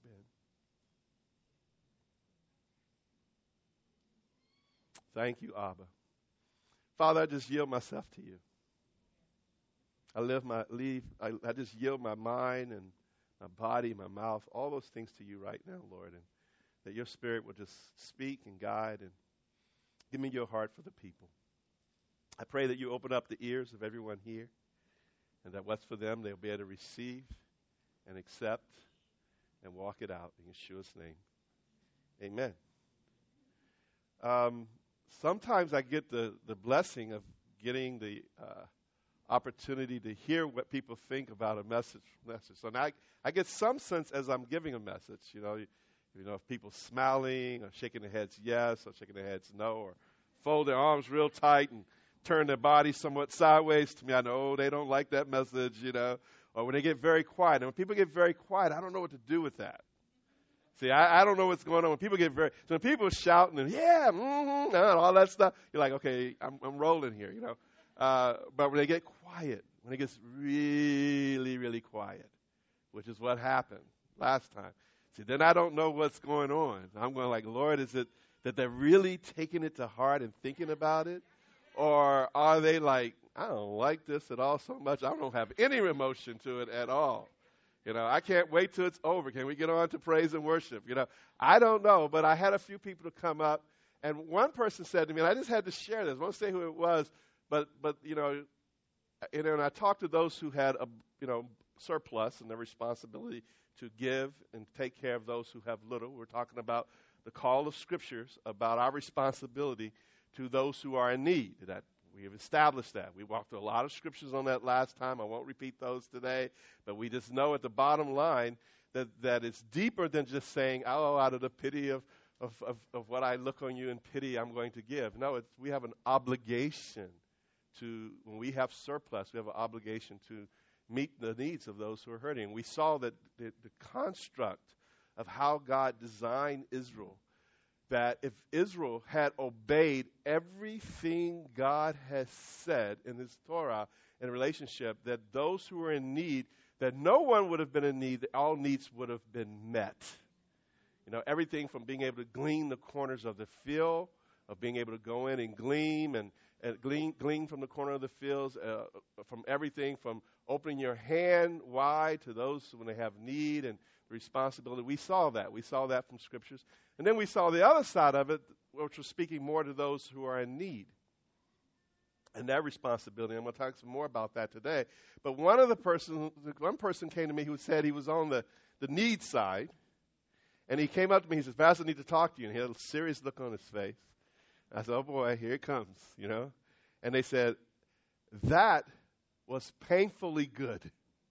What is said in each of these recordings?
Ben. Thank you, Abba. Father, I just yield myself to you. I just yield my mind and my body, my mouth, all those things to you right now, Lord, and that your Spirit will just speak and guide and give me your heart for the people. I pray that you open up the ears of everyone here and that what's for them they'll be able to receive and accept and walk it out in Yeshua's name. Amen. Sometimes I get the blessing of getting the opportunity to hear what people think about a message. So now I get some sense as I'm giving a message, if people smiling or shaking their heads yes or shaking their heads no or fold their arms real tight and turn their body somewhat sideways to me. I know they don't like that message, or when they get very quiet. And when people get very quiet, I don't know what to do with that. See, I don't know what's going on. So when people are shouting and and all that stuff, you're like, okay, I'm rolling here, But when they get quiet, when it gets really, really quiet, which is what happened last time, see, then I don't know what's going on. I'm going like, Lord, is it that they're really taking it to heart and thinking about it? Or are they like, I don't like this at all so much, I don't have any emotion to it at all? I can't wait till it's over. Can we get on to praise and worship? I don't know, but I had a few people to come up, and one person said to me, and I just had to share this. I won't say who it was, but and I talked to those who had a surplus and their responsibility to give and take care of those who have little. We're talking about the call of Scriptures about our responsibility to those who are in need. That we have established that. We walked through a lot of Scriptures on that last time. I won't repeat those today, but we just know at the bottom line that it's deeper than just saying, oh, out of the pity of what I look on you in pity, I'm going to give. No, we have an obligation when we have surplus, we have an obligation to meet the needs of those who are hurting. We saw that the construct of how God designed Israel, that if Israel had obeyed everything God has said in his Torah in a relationship, that those who were in need, that no one would have been in need, that all needs would have been met. Everything from being able to glean the corners of the field, of being able to go in and glean from the corner of the fields, from everything from opening your hand wide to those when they have need and responsibility. We saw that. We saw that from Scriptures. And then we saw the other side of it, which was speaking more to those who are in need and their responsibility. I'm going to talk some more about that today. But one person came to me who said he was on the need side, and he came up to me. He says, Pastor, I need to talk to you. And he had a serious look on his face. I said, oh, boy, here it comes, And they said, that was painfully good.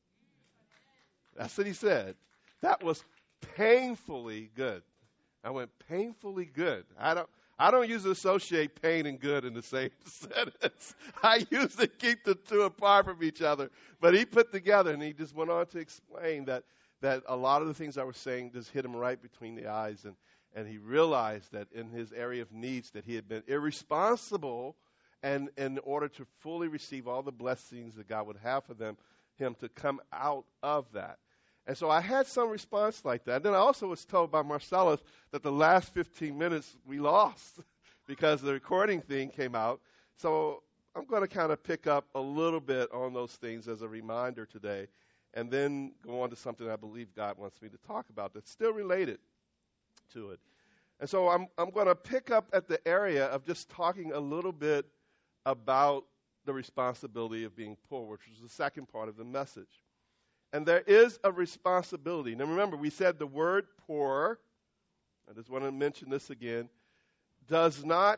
That's what he said. That was painfully good. I went, painfully good. I don't usually associate pain and good in the same sentence. I usually keep the two apart from each other. But he put together, and he just went on to explain that a lot of the things I was saying just hit him right between the eyes. And he realized that in his area of needs that he had been irresponsible, and in order to fully receive all the blessings that God would have for him to come out of that. And so I had some response like that. And then I also was told by Marcellus that the last 15 minutes we lost because the recording thing came out. So I'm going to kind of pick up a little bit on those things as a reminder today, and then go on to something I believe God wants me to talk about that's still related to it. And so I'm going to pick up at the area of just talking a little bit about the responsibility of being poor, which was the second part of the message. And there is a responsibility. Now remember, we said the word poor, I just want to mention this again, is not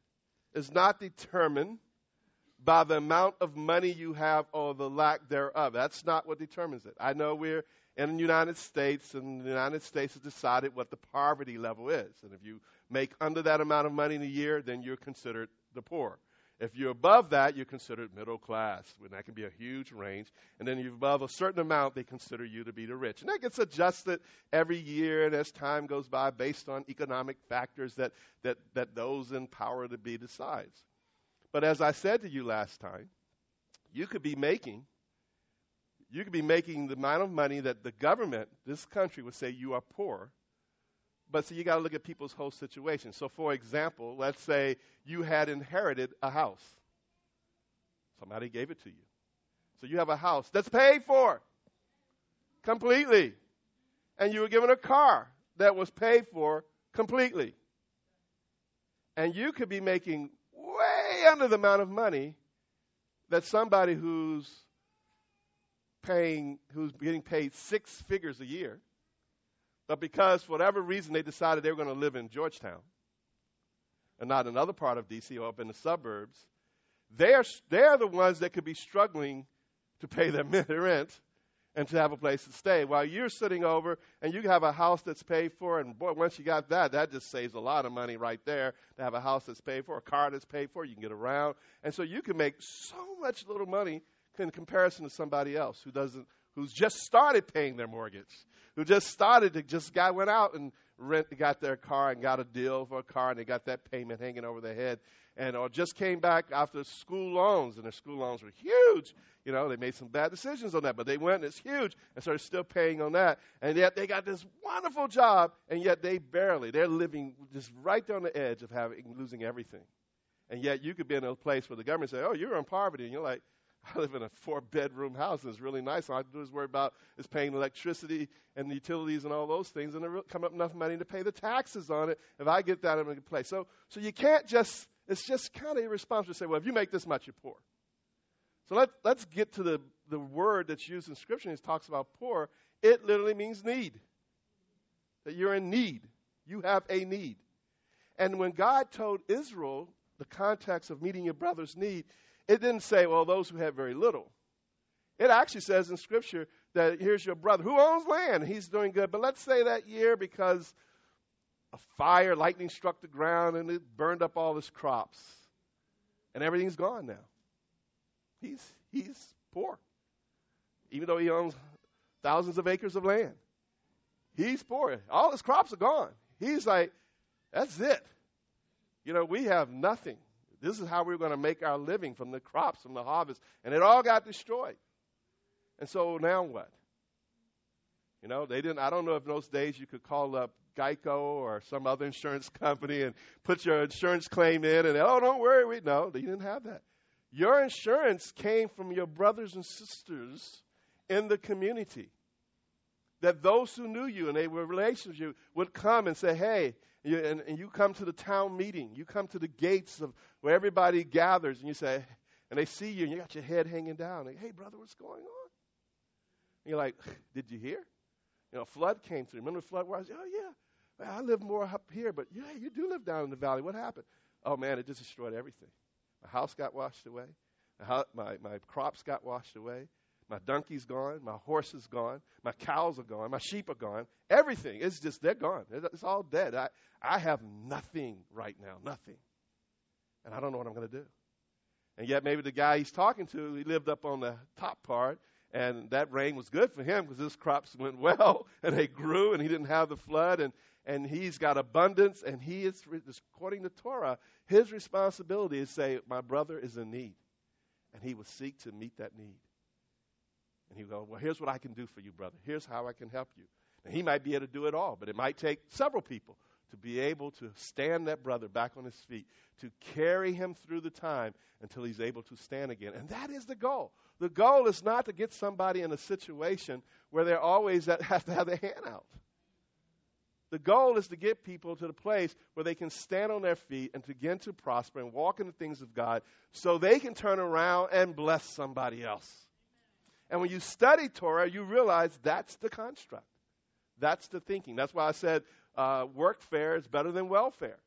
determined by the amount of money you have or the lack thereof. That's not what determines it. I know we're in the United States, and the United States has decided what the poverty level is. And if you make under that amount of money in a year, then you're considered the poor. If you're above that, you're considered middle class. And that can be a huge range. And then if you're above a certain amount, they consider you to be the rich. And that gets adjusted every year and as time goes by based on economic factors that those in power to be decides. But as I said to you last time, you could be making You could be making the amount of money that the government, this country, would say you are poor. But see, you got to look at people's whole situation. So, for example, let's say you had inherited a house. Somebody gave it to you. So you have a house that's paid for completely. And you were given a car that was paid for completely. And you could be making way under the amount of money that somebody who's getting paid 6 figures a year, but because for whatever reason they decided they were going to live in Georgetown and not another part of D.C. or up in the suburbs, they're the ones that could be struggling to pay their rent and to have a place to stay, while you're sitting over and you have a house that's paid for, and boy, once you got that just saves a lot of money right there to have a house that's paid for, a car that's paid for, you can get around. And so you can make so much little money in comparison to somebody else who's just started paying their mortgage, who went out and got their car and got a deal for a car, and they got that payment hanging over their head, or just came back after school loans, and their school loans were huge. You know, they made some bad decisions on that, but they went, and it's huge, and so they're still paying on that. And yet they got this wonderful job, and yet they're living just right there on the edge of losing everything. And yet you could be in a place where the government say, oh, you're in poverty, and you're like, I live in a 4-bedroom house, and it's really nice. All I do is worry about is paying electricity and the utilities and all those things, and there come up enough money to pay the taxes on it. If I get that, I'm in a good place. So you can't it's just kind of irresponsible to say, well, if you make this much, you're poor. So let's get to the word that's used in Scripture. It talks about poor. It literally means need, that you're in need. You have a need. And when God told Israel the context of meeting your brother's need, it didn't say, well, those who have very little. It actually says in Scripture that here's your brother who owns land. He's doing good. But let's say that year because a lightning struck the ground, and it burned up all his crops. And everything's gone now. He's poor. Even though he owns thousands of acres of land. He's poor. All his crops are gone. He's like, that's it. We have nothing. This is how we're going to make our living from the crops, from the harvest. And it all got destroyed. And so now what? They didn't. I don't know if in those days you could call up Geico or some other insurance company and put your insurance claim in and, oh, don't worry. No, they didn't have that. Your insurance came from your brothers and sisters in the community. That those who knew you and they were relations with you would come and say, hey, and you come to the town meeting. You come to the gates of where everybody gathers, and you say, and they see you, and you got your head hanging down. Like, hey, brother, what's going on? And you're like, did you hear? A flood came through. Remember the flood where I said, oh, yeah, I live more up here, but yeah, you do live down in the valley. What happened? Oh, man, it just destroyed everything. My house got washed away. My crops got washed away. My donkey's gone. My horse is gone. My cows are gone. My sheep are gone. Everything. It's just, they're gone. It's all dead. I have nothing right now. Nothing. And I don't know what I'm going to do. And yet maybe the guy he's talking to, he lived up on the top part, and that rain was good for him because his crops went well, and they grew, and he didn't have the flood, and he's got abundance, and he is, according to Torah, his responsibility is to say, my brother is in need. And he will seek to meet that need. And he will go, well, here's what I can do for you, brother. Here's how I can help you. And he might be able to do it all, but it might take several people to be able to stand that brother back on his feet, to carry him through the time until he's able to stand again. And that is the goal. The goal is not to get somebody in a situation where they're always have to have their hand out. The goal is to get people to the place where they can stand on their feet and begin to prosper and walk in the things of God so they can turn around and bless somebody else. And when you study Torah, you realize that's the construct. That's the thinking. That's why I said workfare is better than welfare.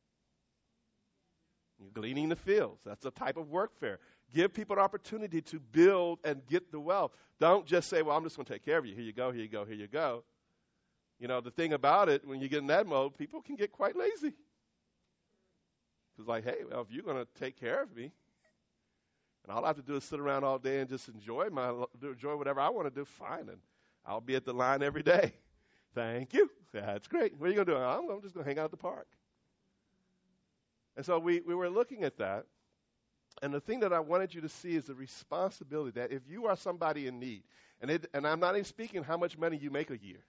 You're gleaning the fields. That's a type of workfare. Give people an opportunity to build and get the wealth. Don't just say, well, I'm just going to take care of you. Here you go, here you go, here you go. The thing about it, when you get in that mode, people can get quite lazy. It's like, hey, well, if you're going to take care of me, and all I have to do is sit around all day and just enjoy whatever I want to do, fine, and I'll be at the line every day. Thank you. That's great. What are you going to do? I'm just going to hang out at the park. And so we were looking at that, and the thing that I wanted you to see is the responsibility that if you are somebody in need, And I'm not even speaking how much money you make a year.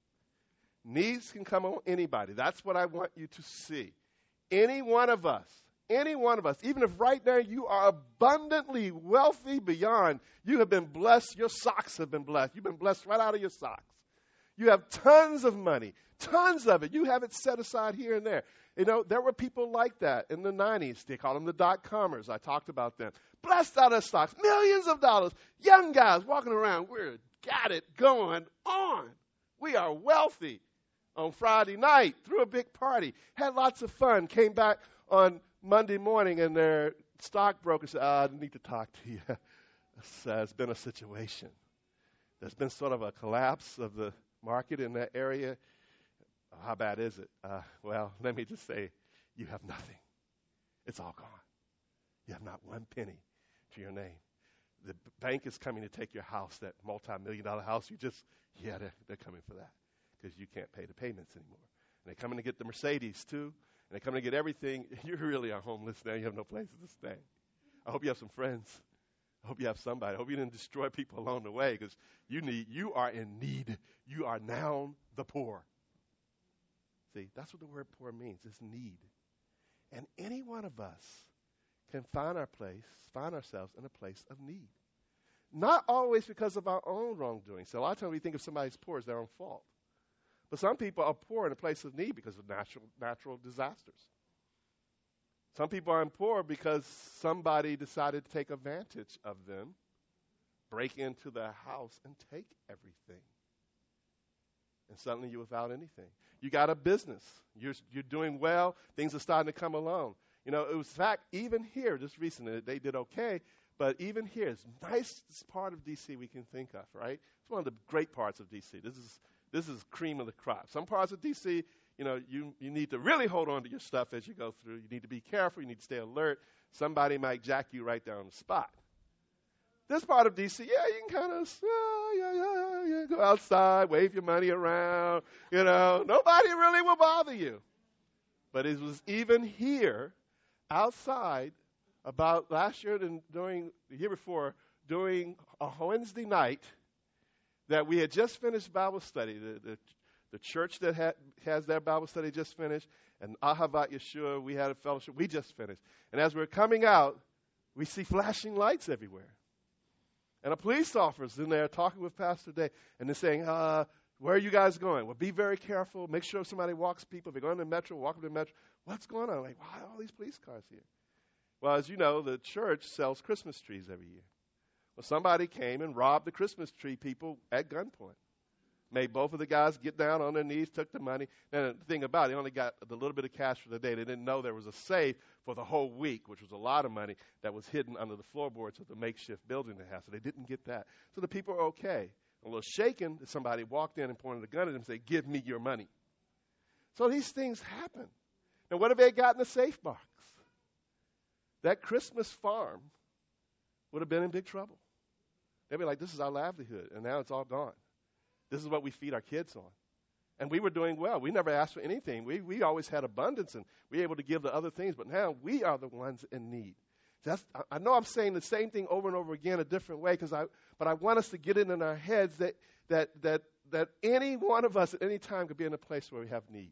Needs can come on anybody. That's what I want you to see. Any one of us, even if right now you are abundantly wealthy beyond, you have been blessed, your socks have been blessed. You've been blessed right out of your socks. You have tons of money, tons of it. You have it set aside here and there. You know, there were people like that in the 90s. They called them the dot-commers. I talked about them. Blessed out of stocks, millions of dollars, young guys walking around. We've got it going on. We are wealthy. On Friday night, threw a big party, had lots of fun, came back on Monday morning, and their stockbroker said, I need to talk to you. It's been a situation. There's been sort of a collapse of the market in that area. How bad is it? Well, let me just say, you have nothing. It's all gone. You have not one penny to your name. The bank is coming to take your house, that multi-million-dollar house. They're coming for that because you can't pay the payments anymore. And they're coming to get the Mercedes, too. And they're coming to get everything. You really are homeless now. You have no places to stay. I hope you have some friends. I hope you have somebody. I hope you didn't destroy people along the way because you are in need. You are now the poor. See, that's what the word poor means. It's need. And any one of us can find ourselves in a place of need. Not always because of our own wrongdoing. So a lot of times we think if somebody's poor, it's their own fault. But some people are poor in a place of need because of natural disasters. Some people are poor because somebody decided to take advantage of them, break into their house, and take everything. And suddenly you're without anything. You got a business. You're doing well. Things are starting to come along. You know, it was in fact, even here, just recently, they did okay. But even here, it's the nicest part of D.C. we can think of, right? It's one of the great parts of D.C. This is cream of the crop. Some parts of D.C., you know, you need to really hold on to your stuff as you go through. You need to be careful. You need to stay alert. Somebody might jack you right down on the spot. This part of D.C., yeah, you can kind of, go outside, wave your money around. You know, nobody really will bother you. But it was even here, outside, about last year and during the year before, during a Wednesday night, that we had just finished Bible study. The church that has their Bible study just finished, and Ahavat Yeshua, we had a fellowship. We just finished. And as we're coming out, we see flashing lights everywhere. And a police officer's in there talking with Pastor Day, and they're saying, where are you guys going? Well, be very careful. Make sure somebody walks people. If they're going to the metro, walk up to the metro. What's going on? Like, why are all these police cars here? Well, as you know, the church sells Christmas trees every year. Well, somebody came and robbed the Christmas tree people at gunpoint. Made both of the guys get down on their knees, took the money. And the thing about it, they only got the little bit of cash for the day. They didn't know there was a safe for the whole week, which was a lot of money that was hidden under the floorboards of the makeshift building they have. So they didn't get that. So the people are okay. A little shaken that somebody walked in and pointed a gun at them and said, give me your money. So these things happen. Now, what if they got in the safe box? That Christmas farm would have been in big trouble. They'd be like, this is our livelihood, and now it's all gone. This is what we feed our kids on. And we were doing well. We never asked for anything. We always had abundance, and we were able to give the other things, but now we are the ones in need. I know I'm saying the same thing over and over again a different way, but I want us to get it in our heads that any one of us at any time could be in a place where we have need.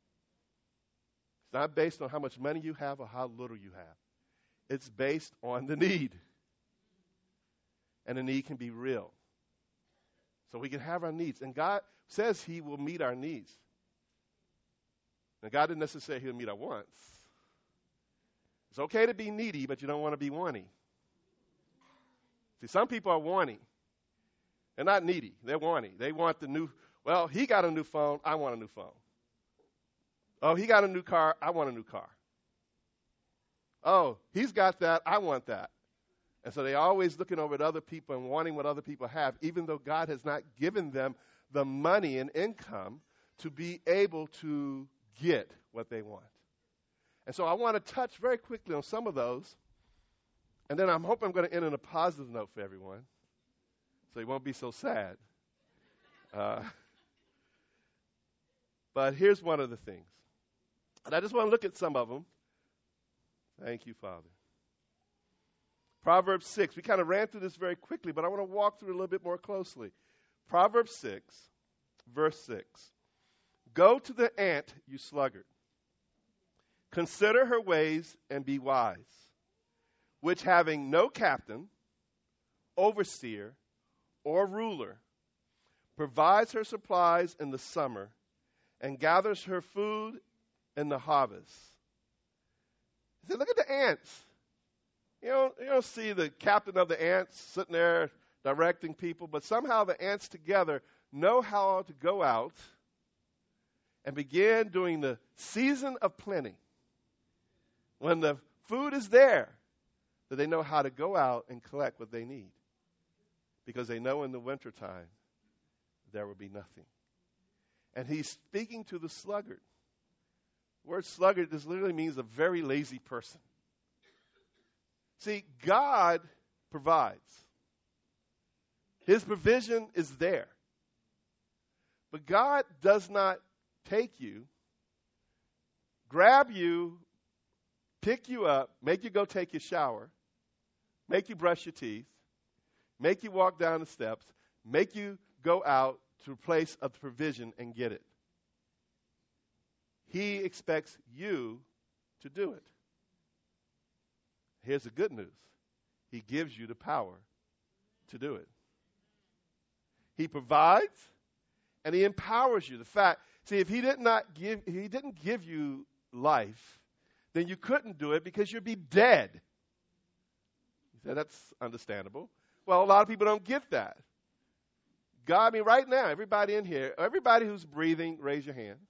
It's not based on how much money you have or how little you have. It's based on the need. And the need can be real. So we can have our needs. And God says he will meet our needs. Now, God didn't necessarily say he'll meet our wants. It's okay to be needy, but you don't want to be wanting. See, some people are wanting. They're not needy. They're wanting. They want the new, well, he got a new phone. I want a new phone. Oh, he got a new car. I want a new car. Oh, he's got that. I want that. And so they're always looking over at other people and wanting what other people have, even though God has not given them the money and income to be able to get what they want. And so I want to touch very quickly on some of those. And then I'm hoping I'm going to end on a positive note for everyone, so you won't be so sad. But here's one of the things. And I just want to look at some of them. Thank you, Father. Proverbs 6. We kind of ran through this very quickly, but I want to walk through it a little bit more closely. Proverbs 6, verse 6. Go to the ant, you sluggard. Consider her ways and be wise, which having no captain, overseer, or ruler, provides her supplies in the summer and gathers her food in the harvest. He said, look at the ants. You don't see the captain of the ants sitting there directing people, but somehow the ants together know how to go out and begin during the season of plenty, when the food is there, that they know how to go out and collect what they need. Because they know in the wintertime there will be nothing. And he's speaking to the sluggard. The word sluggard, this literally means a very lazy person. See, God provides. His provision is there. But God does not take you, grab you, pick you up, make you go take your shower, make you brush your teeth, make you walk down the steps, make you go out to a place of provision and get it. He expects you to do it. Here's the good news. He gives you the power to do it. He provides and he empowers you. The fact, see, if he didn't give you life, then you couldn't do it because you'd be dead. You say, that's understandable. Well, a lot of people don't get that. God, I mean, right now, everybody in here, everybody who's breathing, raise your hand.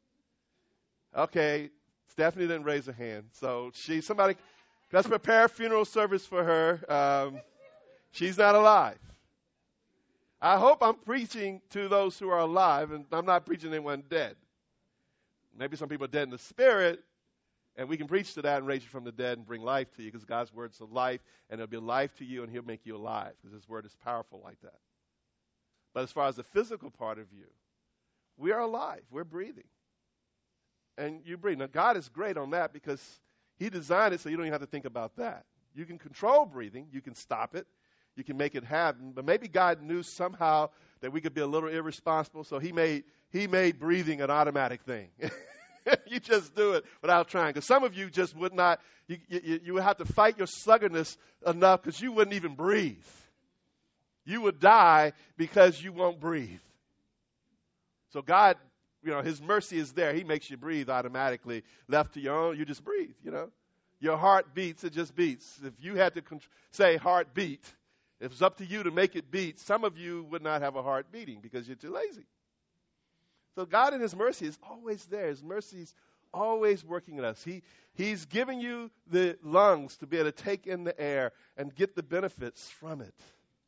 Okay, Stephanie didn't raise her hand. So let's prepare a funeral service for her. She's not alive. I hope I'm preaching to those who are alive, and I'm not preaching anyone dead. Maybe some people are dead in the spirit, and we can preach to that and raise you from the dead and bring life to you, because God's word is life, and it'll be life to you, and he'll make you alive, because his word is powerful like that. But as far as the physical part of you, we are alive. We're breathing. And you breathe. Now, God is great on that because he designed it so you don't even have to think about that. You can control breathing. You can stop it. You can make it happen. But maybe God knew somehow that we could be a little irresponsible, so he made breathing an automatic thing. You just do it without trying. Because some of you just would not, you would have to fight your sluggardness enough because you wouldn't even breathe. You would die because you won't breathe. So God, his mercy is there. He makes you breathe automatically. Left to your own, you just breathe, Your heart beats, it just beats. If you had to say heart beat, if it's up to you to make it beat, some of you would not have a heart beating because you're too lazy. So God in his mercy is always there. His mercy is always working in us. He's giving you the lungs to be able to take in the air and get the benefits from it.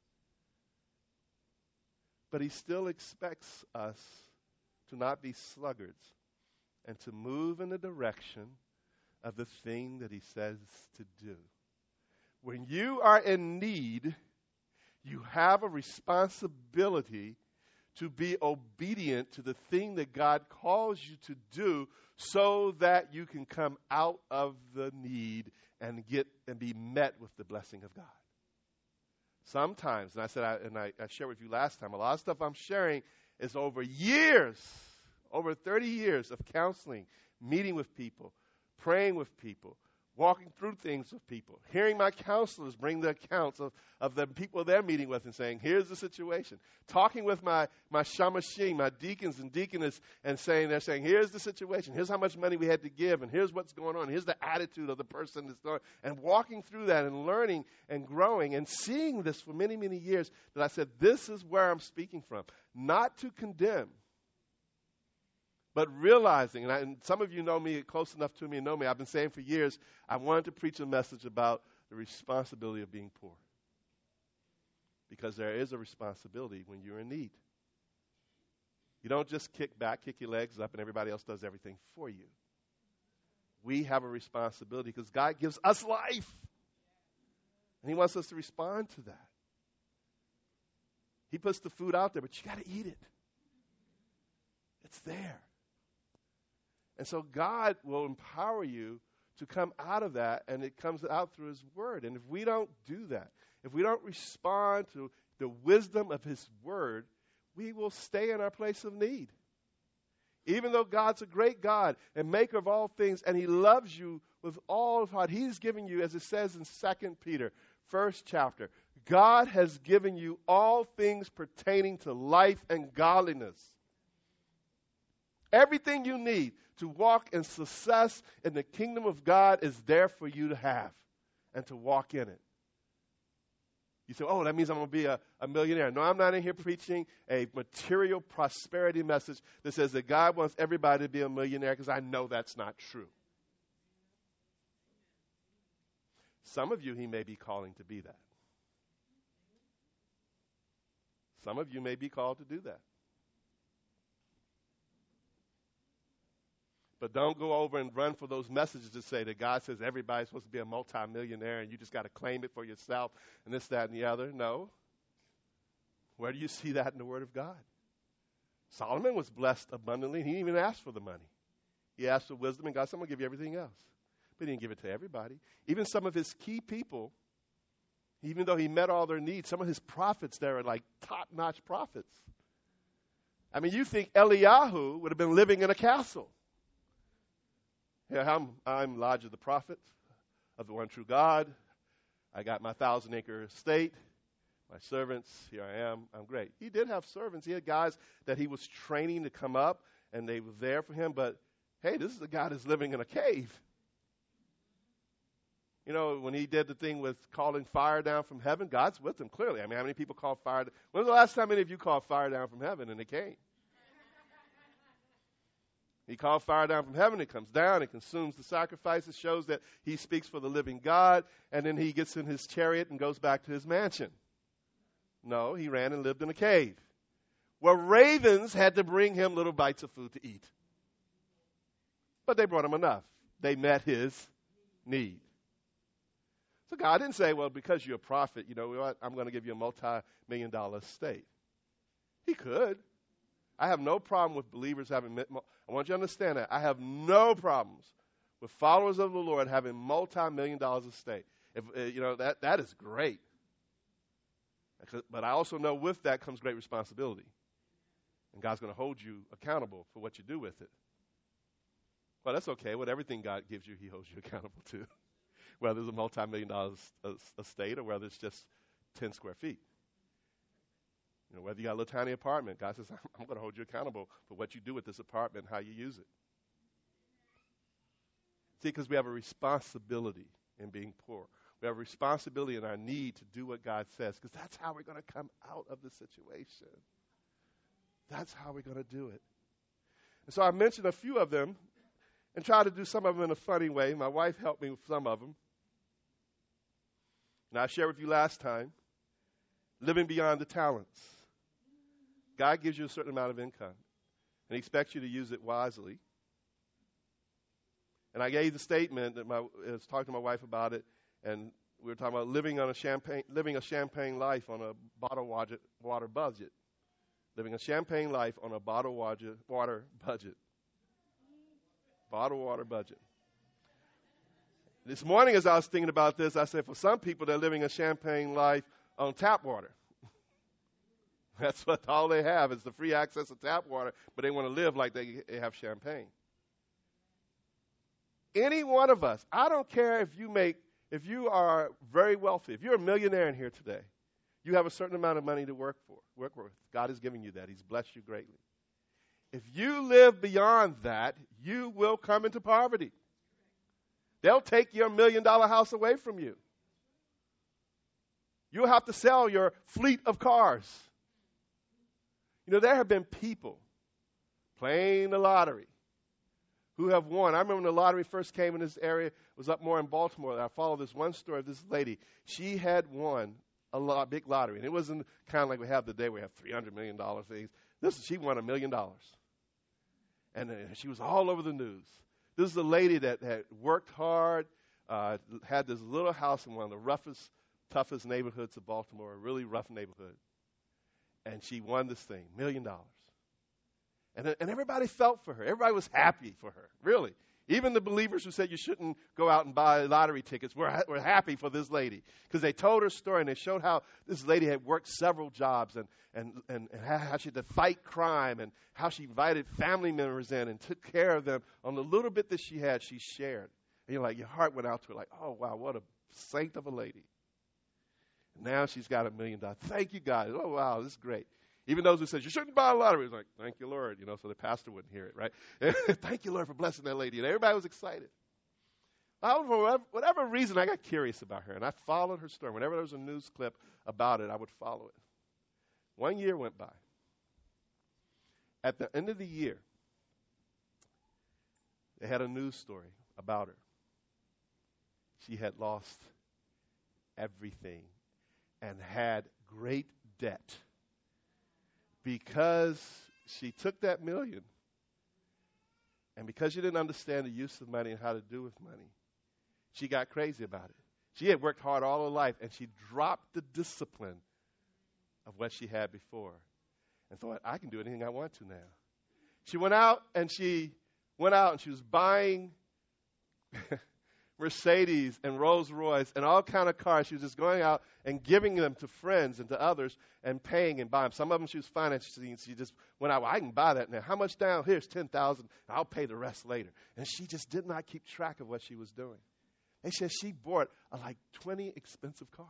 But he still expects us to not be sluggards and to move in the direction of the thing that he says to do. When you are in need, you have a responsibility to be obedient to the thing that God calls you to do so that you can come out of the need and be met with the blessing of God. Sometimes, and I shared with you last time, a lot of stuff I'm sharing is over years, over 30 years of counseling, meeting with people, praying with people, walking through things with people, hearing my counselors bring the accounts of the people they're meeting with and saying, here's the situation. Talking with my shamashim, my deacons and deaconess, and they're saying, here's the situation. Here's how much money we had to give, and here's what's going on. Here's the attitude of the person that's going. And walking through that and learning and growing and seeing this for many, many years, that I said, this is where I'm speaking from. Not to condemn, but realizing, and some of you know me, close enough to me and know me, I've been saying for years, I wanted to preach a message about the responsibility of being poor. Because there is a responsibility when you're in need. You don't just kick back, kick your legs up, and everybody else does everything for you. We have a responsibility because God gives us life. And he wants us to respond to that. He puts the food out there, but you got to eat it. It's there. And so God will empower you to come out of that, and it comes out through His Word. And if we don't do that, if we don't respond to the wisdom of His Word, we will stay in our place of need. Even though God's a great God and maker of all things, and He loves you with all of heart, He's given you, as it says in 2 Peter, first chapter, God has given you all things pertaining to life and godliness. Everything you need to walk in success in the kingdom of God is there for you to have and to walk in it. You say, oh, that means I'm going to be a millionaire. No, I'm not in here preaching a material prosperity message that says that God wants everybody to be a millionaire, because I know that's not true. Some of you, He may be calling to be that. Some of you may be called to do that. But don't go over and run for those messages to say that God says everybody's supposed to be a multimillionaire and you just got to claim it for yourself and this, that, and the other. No. Where do you see that in the Word of God? Solomon was blessed abundantly, and he didn't even ask for the money. He asked for wisdom, and God said, I'm going to give you everything else. But He didn't give it to everybody. Even some of His key people, even though He met all their needs, some of His prophets there are like top-notch prophets. I mean, you think Eliyahu would have been living in a castle. Yeah, I'm Elijah the prophet of the one true God. I got my 1,000-acre estate. My servants, here I am. I'm great. He did have servants. He had guys that he was training to come up, and they were there for him. But, hey, this is a guy that's living in a cave. You know, when he did the thing with calling fire down from heaven, God's with him, clearly. I mean, how many people called fire? When was the last time any of you called fire down from heaven and it came? He called fire down from heaven. It comes down. It consumes the sacrifices, shows that He speaks for the living God. And then he gets in his chariot and goes back to his mansion. No, he ran and lived in a cave where ravens had to bring him little bites of food to eat. But they brought him enough. They met his need. So God didn't say, well, because you're a prophet, you know what, I'm going to give you a multi-million-dollar estate. He could. I have no problem with believers having, I want you to understand that. I have no problems with followers of the Lord having multi-million-dollar estate. If, that is great. But I also know with that comes great responsibility. And God's going to hold you accountable for what you do with it. Well, that's okay. With everything God gives you, He holds you accountable to. Whether it's a multi-million-dollar estate or whether it's just 10 square feet. You know, whether you got a little tiny apartment, God says, I'm going to hold you accountable for what you do with this apartment and how you use it. See, because we have a responsibility in being poor. We have a responsibility in our need to do what God says, because that's how we're going to come out of the situation. That's how we're going to do it. And so I mentioned a few of them and try to do some of them in a funny way. My wife helped me with some of them. And I shared with you last time, living beyond the talents. God gives you a certain amount of income, and He expects you to use it wisely. And I gave the statement that I was talking to my wife about it, and we were talking about living a champagne life on a bottled water budget. Living a champagne life on a bottled water budget. Bottled water budget. This morning, as I was thinking about this, I said, for some people, they're living a champagne life on tap water. That's what all they have is the free access to tap water, but they want to live like they have champagne. Any one of us, I don't care if you are very wealthy, if you're a millionaire in here today, you have a certain amount of money to work with. God has given you that. He's blessed you greatly. If you live beyond that, you will come into poverty. They'll take your $1 million house away from you. You'll have to sell your fleet of cars. You know, there have been people playing the lottery who have won. I remember when the lottery first came in this area, it was up more in Baltimore. I followed this one story of this lady. She had won a big lottery. And it wasn't kind of like we have today where we have $300 million things. She won $1 million. And she was all over the news. This is a lady that had worked hard, had this little house in one of the roughest, toughest neighborhoods of Baltimore, a really rough neighborhood. And she won this thing, $1 million. And everybody felt for her. Everybody was happy for her, really. Even the believers who said you shouldn't go out and buy lottery tickets were happy for this lady because they told her story and they showed how this lady had worked several jobs and how she had to fight crime and how she invited family members in and took care of them on the little bit that she had, she shared. And you're like, your heart went out to her like, oh, wow, what a saint of a lady. Now she's got $1 million. Thank you, God. Oh, wow, this is great. Even those who said, you shouldn't buy a lottery, was like, thank you, Lord. So the pastor wouldn't hear it, right? Thank you, Lord, for blessing that lady. And everybody was excited. For whatever reason, I got curious about her, and I followed her story. Whenever there was a news clip about it, I would follow it. 1 year went by. At the end of the year, they had a news story about her. She had lost everything and had great debt. Because she took that $1 million, and because she didn't understand the use of money and how to do with money, she got crazy about it. She had worked hard all her life, and she dropped the discipline of what she had before and thought, I can do anything I want to now. She went out and she was buying Mercedes and Rolls Royce and all kind of cars. She was just going out and giving them to friends and to others and paying and buying. Some of them she was financing. She just went out, well, I can buy that now. How much down? Here's $10,000. I'll pay the rest later. And she just did not keep track of what she was doing. They said she bought like 20 expensive cars.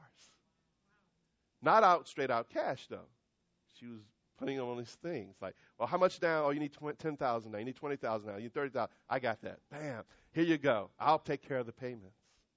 Not straight out cash, though. She was putting on these things like, well, how much down? Oh, you need $10,000 now. You need $20,000 now. You need $30,000. I got that. Bam. Here you go. I'll take care of the payments.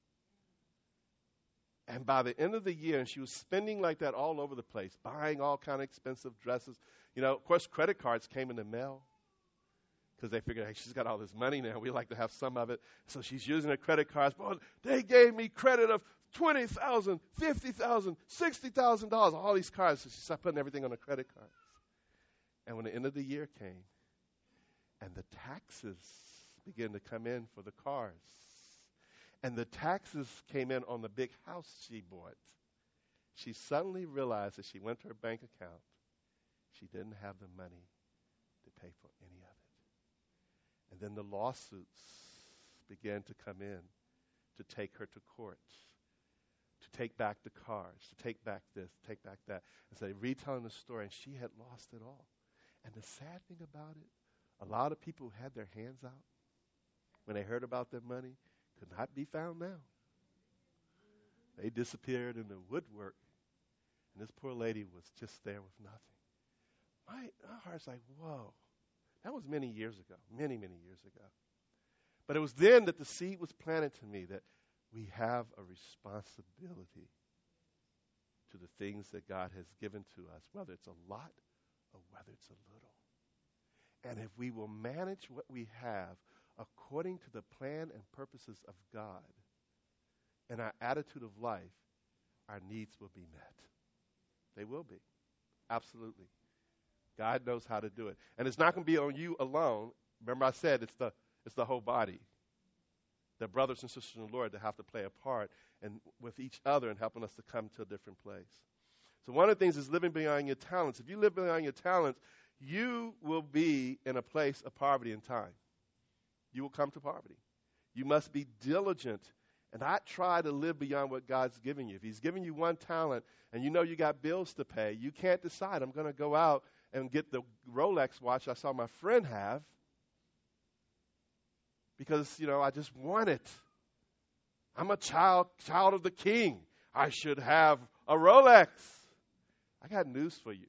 And by the end of the year, and she was spending like that all over the place, buying all kind of expensive dresses. Of course, credit cards came in the mail because they figured, hey, she's got all this money now. We like to have some of it. So she's using her credit cards. Boy, they gave me credit of $20,000, $50,000, $60,000, all these cards. So she started putting everything on the credit cards. And when the end of the year came and the taxes began to come in for the cars, and the taxes came in on the big house she bought, she suddenly realized that she went to her bank account, she didn't have the money to pay for any of it. And then the lawsuits began to come in to take her to court, to take back the cars, to take back this, to take back that. And so they retelling the story, and she had lost it all. And the sad thing about it, a lot of people who had their hands out when they heard about their money could not be found now. They disappeared in the woodwork, and this poor lady was just there with nothing. My heart's like, whoa. That was many years ago, many, many years ago. But it was then that the seed was planted to me that we have a responsibility to the things that God has given to us, whether it's a lot or whether it's a little. And if we will manage what we have according to the plan and purposes of God and our attitude of life, our needs will be met. They will be. Absolutely. God knows how to do it. And it's not going to be on you alone. Remember I said it's the whole body. The brothers and sisters in the Lord that have to play a part and with each other and helping us to come to a different place. So one of the things is living beyond your talents. If you live beyond your talents, you will be in a place of poverty and time. You will come to poverty. You must be diligent and not try to live beyond what God's giving you. If he's giving you one talent and you know you got bills to pay, you can't decide, I'm going to go out and get the Rolex watch I saw my friend have because, I just want it. I'm a child of the King. I should have a Rolex. I got news for you.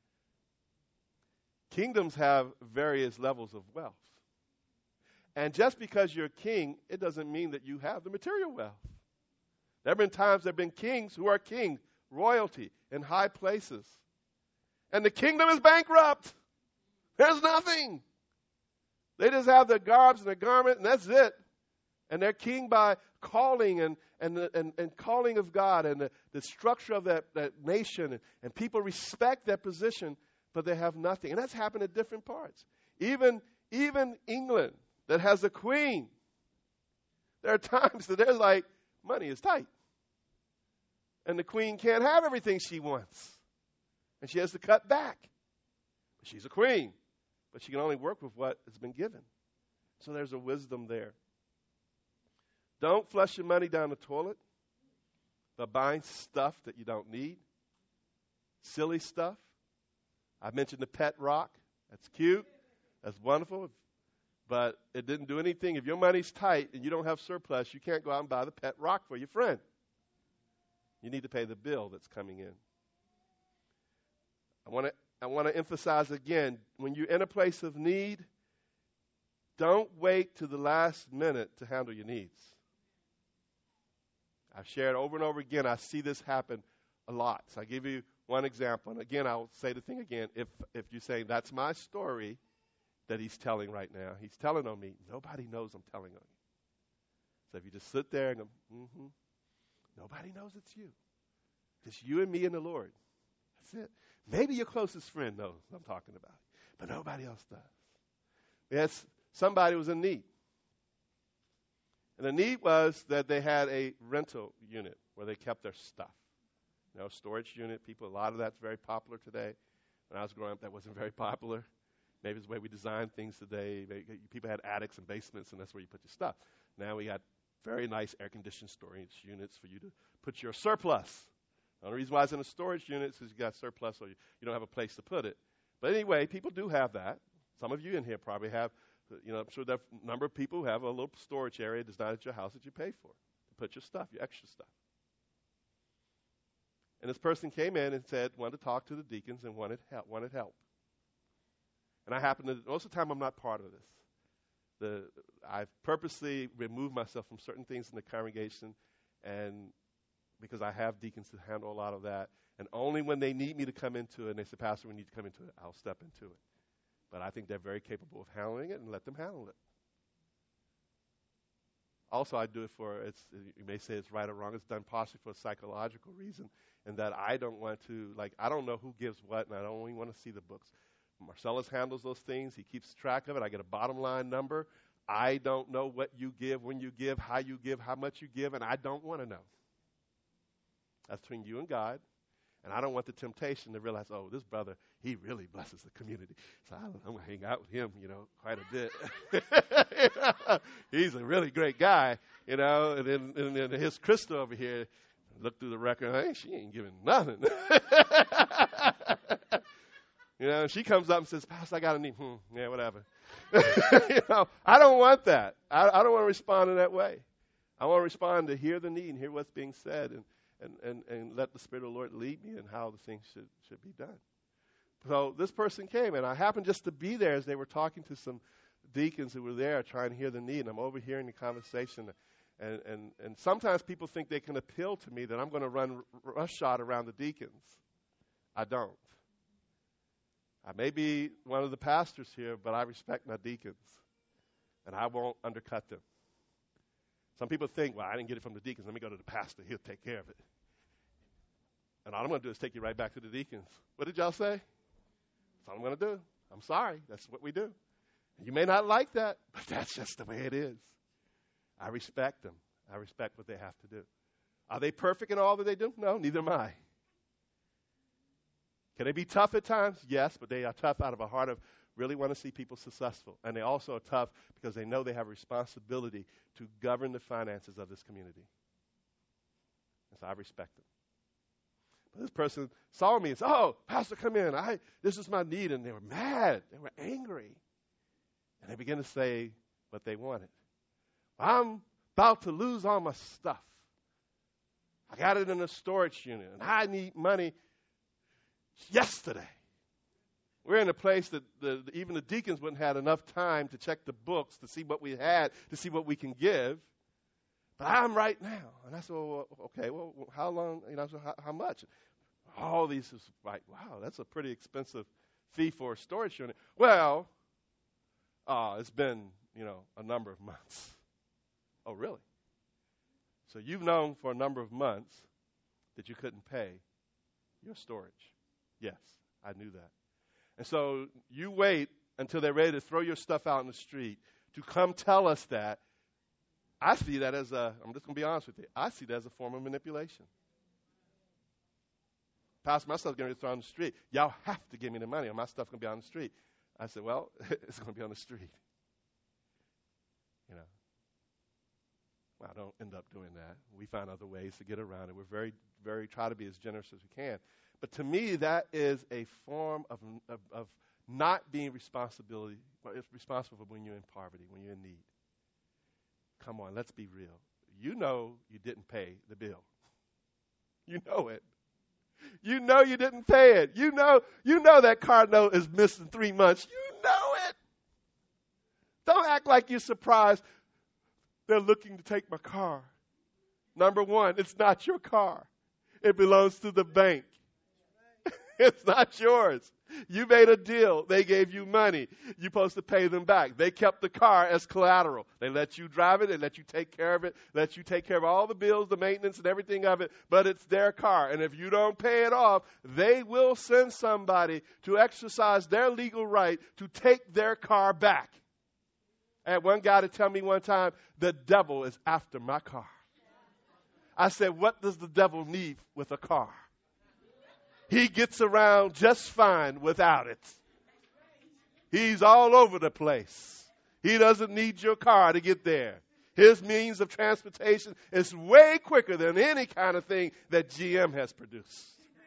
Kingdoms have various levels of wealth. And just because you're a king, it doesn't mean that you have the material wealth. There have been times there have been kings who are kings, royalty, in high places. And the kingdom is bankrupt. There's nothing. They just have their garbs and their garment, and that's it. And they're king by calling and calling of God and the structure of that nation. And people respect that position, but they have nothing. And that's happened at different parts. Even England, that has a queen, there are times that they're like, money is tight. And the queen can't have everything she wants. And she has to cut back. She's a queen, but she can only work with what has been given. So there's a wisdom there. Don't flush your money down the toilet by buying stuff that you don't need. Silly stuff. I mentioned the pet rock. That's cute. That's wonderful. But it didn't do anything. If your money's tight and you don't have surplus, you can't go out and buy the pet rock for your friend. You need to pay the bill that's coming in. I want to emphasize again, when you're in a place of need, don't wait to the last minute to handle your needs. I've shared over and over again, I see this happen a lot. So I give you one example. And again, I'll say the thing again. If you're saying, that's my story that he's telling right now, he's telling on me, nobody knows I'm telling on you. So if you just sit there and go, nobody knows it's you. Just you and me and the Lord. That's it. Maybe your closest friend knows I'm talking about, but nobody else does. Yes, somebody was in need. And the need was that they had a rental unit where they kept their stuff. Storage unit. A lot of that's very popular today. When I was growing up, that wasn't very popular. Maybe it's the way we design things today. People had attics and basements, and that's where you put your stuff. Now we got very nice air-conditioned storage units for you to put your surplus. The only reason why it's in a storage unit is because you got surplus or you don't have a place to put it. But anyway, people do have that. Some of you in here probably have, I'm sure there are a number of people who have a little storage area designed at your house that you pay for to put your stuff, your extra stuff. And this person came in and wanted to talk to the deacons and wanted help. And I happen to, most of the time I'm not part of this. I've purposely removed myself from certain things in the congregation, and because I have deacons to handle a lot of that. And only when they need me to come into it, and they say, Pastor, we need to come into it, I'll step into it. But I think they're very capable of handling it, and let them handle it. Also, I do it you may say it's right or wrong, it's done partially for a psychological reason, and that I don't want to, I don't know who gives what, and I don't even want to see the books. Marcellus handles those things. He keeps track of it. I get a bottom line number. I don't know what you give, when you give, how much you give, and I don't want to know. That's between you and God. And I don't want the temptation to realize, this brother, he really blesses the community. So I'm going to hang out with him, quite a bit. He's a really great guy, and then his Krista over here, look through the record, hey, she ain't giving nothing. She comes up and says, Pastor, I got a need. Yeah, whatever. I don't want that. I don't want to respond in that way. I want to respond to hear the need and hear what's being said and let the Spirit of the Lord lead me in how the things should be done. So this person came, and I happened just to be there as they were talking to some deacons who were there trying to hear the need, and I'm overhearing the conversation. And sometimes people think they can appeal to me that I'm going to run roughshod around the deacons. I don't. I may be one of the pastors here, but I respect my deacons, and I won't undercut them. Some people think, well, I didn't get it from the deacons. Let me go to the pastor. He'll take care of it. And all I'm going to do is take you right back to the deacons. What did y'all say? That's all I'm going to do. I'm sorry. That's what we do. And you may not like that, but that's just the way it is. I respect them. I respect what they have to do. Are they perfect in all that they do? No, neither am I. Can they be tough at times? Yes, but they are tough out of a heart of really want to see people successful. And they also are tough because they know they have a responsibility to govern the finances of this community. And so I respect them. But this person saw me and said, Pastor, come in. This is my need. And they were mad. They were angry. And they began to say what they wanted. I'm about to lose all my stuff. I got it in a storage unit, and I need money yesterday. We're in a place that even the deacons wouldn't have enough time to check the books to see what we had, to see what we can give. But I'm right now. And I said, okay, how long, how much? All these is like, wow, that's a pretty expensive fee for a storage unit. Well, it's been, a number of months. Oh, really? So you've known for a number of months that you couldn't pay your storage. Yes, I knew that. And so you wait until they're ready to throw your stuff out in the street to come tell us that. I see that I'm just going to be honest with you, I see that as a form of manipulation. Pastor, my stuff's going to be thrown on the street. Y'all have to give me the money or my stuff's going to be on the street. I said, well, it's going to be on the street. You know, well, I don't end up doing that. We find other ways to get around it. We're very try to be as generous as we can. But to me, that is a form of not being responsible for when you're in poverty, when you're in need. Come on, let's be real. You know you didn't pay the bill. You know it. You know you didn't pay it. You know that car note is missing 3 months. You know it. Don't act like you're surprised. They're looking to take my car. Number one, it's not your car. It belongs to the bank. It's not yours. You made a deal. They gave you money. You're supposed to pay them back. They kept the car as collateral. They let you drive it. They let you take care of it. Let you take care of all the bills, the maintenance, and everything of it. But it's their car. And if you don't pay it off, they will send somebody to exercise their legal right to take their car back. I had one guy to tell me one time, the devil is after my car. I said, what does the devil need with a car? He gets around just fine without it. He's all over the place. He doesn't need your car to get there. His means of transportation is way quicker than any kind of thing that GM has produced.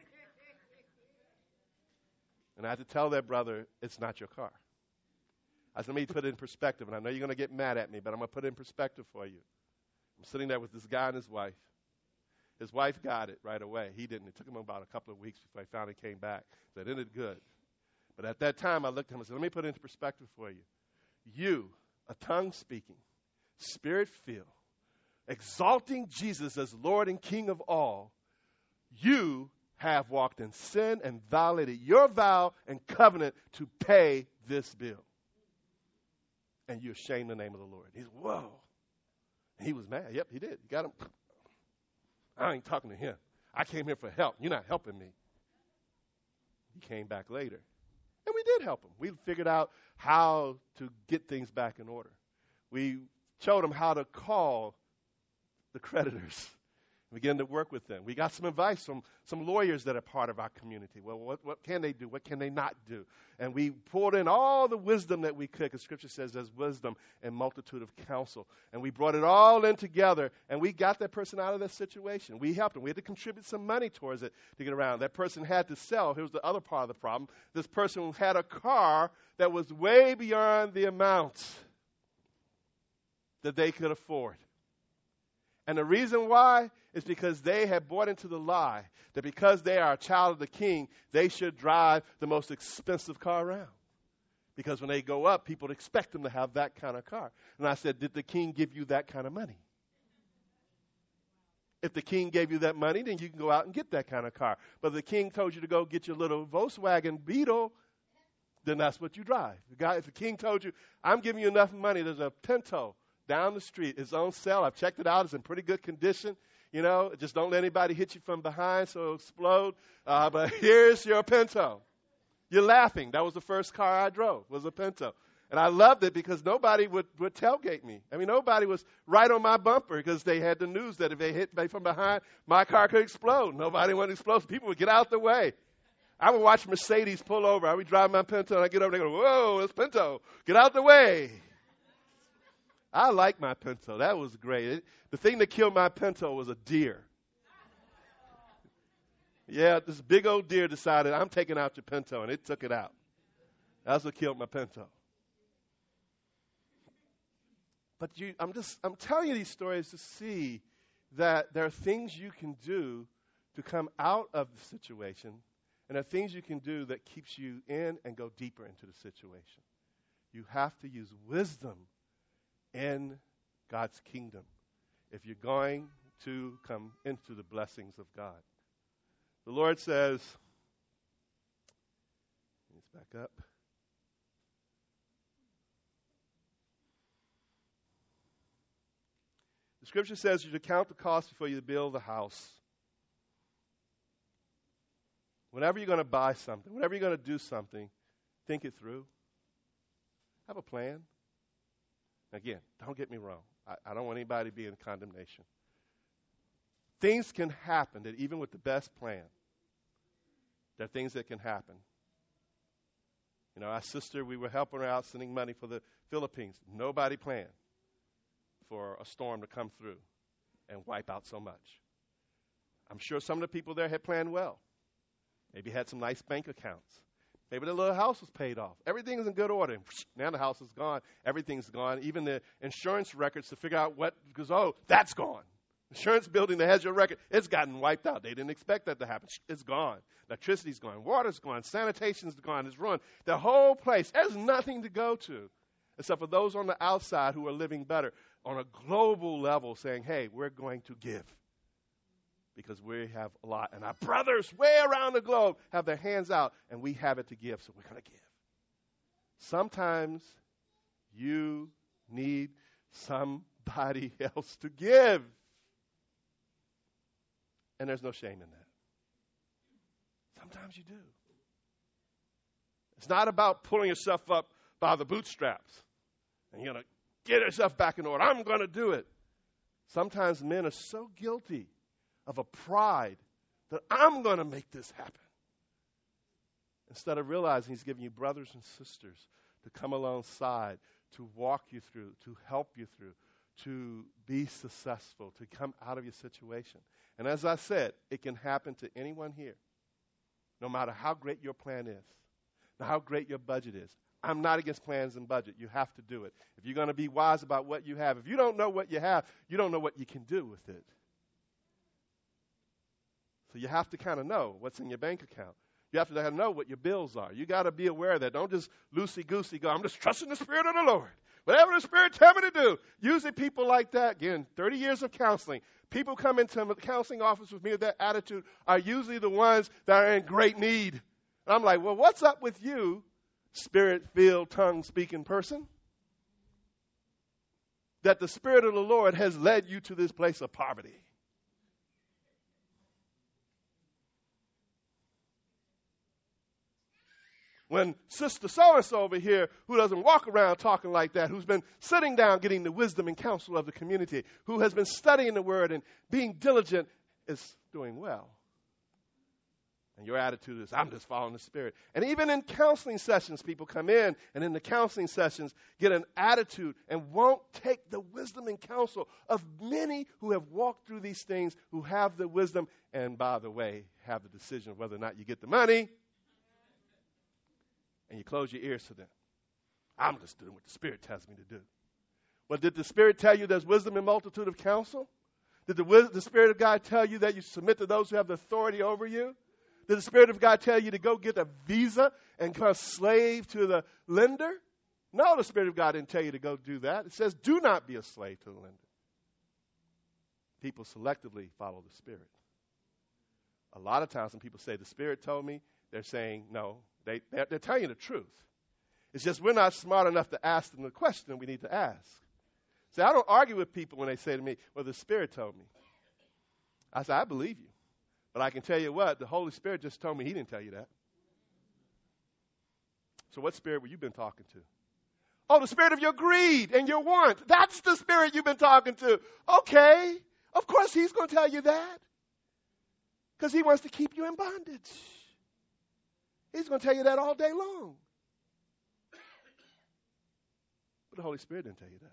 And I had to tell that brother, it's not your car. I said, let me put it in perspective. And I know you're going to get mad at me, but I'm going to put it in perspective for you. I'm sitting there with this guy and his wife. His wife got it right away. He didn't. It took him about a couple of weeks before he finally came back. Said, isn't it good? But at that time, I looked at him and said, let me put it into perspective for you. You, a tongue-speaking, spirit-filled, exalting Jesus as Lord and King of all, you have walked in sin and violated your vow and covenant to pay this bill. And you ashamed the name of the Lord. He's, whoa. And he was mad. Yep, he did. He got him. I ain't talking to him. I came here for help. You're not helping me. He came back later. And we did help him. We figured out how to get things back in order. We showed him how to call the creditors. We began to work with them. We got some advice from some lawyers that are part of our community. Well, what can they do? What can they not do? And we poured in all the wisdom that we could, because Scripture says there's wisdom and multitude of counsel. And we brought it all in together, and we got that person out of that situation. We helped them. We had to contribute some money towards it to get around. That person had to sell. Here's the other part of the problem. This person had a car that was way beyond the amount that they could afford. And the reason why is because they had bought into the lie that because they are a child of the king, they should drive the most expensive car around. Because when they go up, people expect them to have that kind of car. And I said, did the king give you that kind of money? If the king gave you that money, then you can go out and get that kind of car. But if the king told you to go get your little Volkswagen Beetle, then that's what you drive. If the king told you, I'm giving you enough money, there's a Pinto down the street. It's on sale. I've checked it out. It's in pretty good condition. You know, just don't let anybody hit you from behind so it'll explode. But here's your Pinto. You're laughing. That was the first car I drove, was a Pinto. And I loved it because nobody would tailgate me. I mean, nobody was right on my bumper because they had the news that if they hit me from behind, my car could explode. Nobody wanted to explode. People would get out the way. I would watch Mercedes pull over. I would drive my Pinto, and I get over there and go, whoa, it's Pinto. Get out the way. I like my Pinto. That was great. The thing that killed my Pinto was a deer. Yeah, this big old deer decided, I'm taking out your Pinto, and it took it out. That's what killed my Pinto. But I'm telling you these stories to see that there are things you can do to come out of the situation, and there are things you can do that keeps you in and go deeper into the situation. You have to use wisdom in God's kingdom if you're going to come into the blessings of God. The Lord says, let's back up. The Scripture says you should count the cost before you build a house. Whenever you're going to buy something, whenever you're going to do something, think it through. Have a plan. Again, don't get me wrong. I don't want anybody to be in condemnation. Things can happen that even with the best plan, there are things that can happen. You know, our sister, we were helping her out, sending money for the Philippines. Nobody planned. for a storm to come through and wipe out so much. I'm sure some of the people there had planned well. Maybe had some nice bank accounts. Maybe the little house was paid off. Everything is in good order. Now the house is gone. Everything's gone. Even the insurance records to figure out what, because, oh, that's gone. Insurance building that has your record, it's gotten wiped out. They didn't expect that to happen. It's gone. Electricity's gone. Water's gone. Sanitation's gone. It's ruined. The whole place, there's nothing to go to except for those on the outside who are living better on a global level saying, hey, we're going to give because we have a lot. And our brothers way around the globe have their hands out, and we have it to give, so we're going to give. Sometimes you need somebody else to give. And there's no shame in that. Sometimes you do. It's not about pulling yourself up by the bootstraps and you're going to get yourself back in order. I'm going to do it. Sometimes men are so guilty of a pride that I'm going to make this happen. Instead of realizing he's giving you brothers and sisters to come alongside, to walk you through, to help you through, to be successful, to come out of your situation. And as I said, it can happen to anyone here, no matter how great your plan is, no how great your budget is. I'm not against plans and budget. You have to do it. If you're going to be wise about what you have, if you don't know what you have, you don't know what you can do with it. So you have to kind of know what's in your bank account. You have to kind of know what your bills are. You got to be aware of that. Don't just loosey-goosey go, I'm just trusting the Spirit of the Lord. Whatever the Spirit tell me to do. Usually people like that, again, 30 years of counseling, people come into the counseling office with me with that attitude are usually the ones that are in great need. And I'm like, well, what's up with you, Spirit-filled, tongue-speaking person? That the Spirit of the Lord has led you to this place of poverty. When Sister so-and-so over here, who doesn't walk around talking like that, who's been sitting down getting the wisdom and counsel of the community, who has been studying the Word and being diligent, is doing well. And your attitude is, I'm just following the Spirit. And even in counseling sessions, people come in and in the counseling sessions get an attitude and won't take the wisdom and counsel of many who have walked through these things, who have the wisdom, and by the way, have the decision of whether or not you get the money. And you close your ears to them. I'm just doing what the Spirit tells me to do. Well, did the Spirit tell you there's wisdom in multitude of counsel? Did the Spirit of God tell you that you submit to those who have the authority over you? Did the Spirit of God tell you to go get a visa and become a slave to the lender? No, the Spirit of God didn't tell you to go do that. It says, do not be a slave to the lender. People selectively follow the Spirit. A lot of times when people say, the Spirit told me, they're saying, no, they're telling you the truth. It's just we're not smart enough to ask them the question we need to ask. See, I don't argue with people when they say to me, well, the Spirit told me. I say, I believe you. But I can tell you what, the Holy Spirit just told me he didn't tell you that. So what spirit were you been talking to? Oh, the spirit of your greed and your want. That's the spirit you've been talking to. Okay. Of course he's going to tell you that. Because he wants to keep you in bondage. He's going to tell you that all day long. But the Holy Spirit didn't tell you that.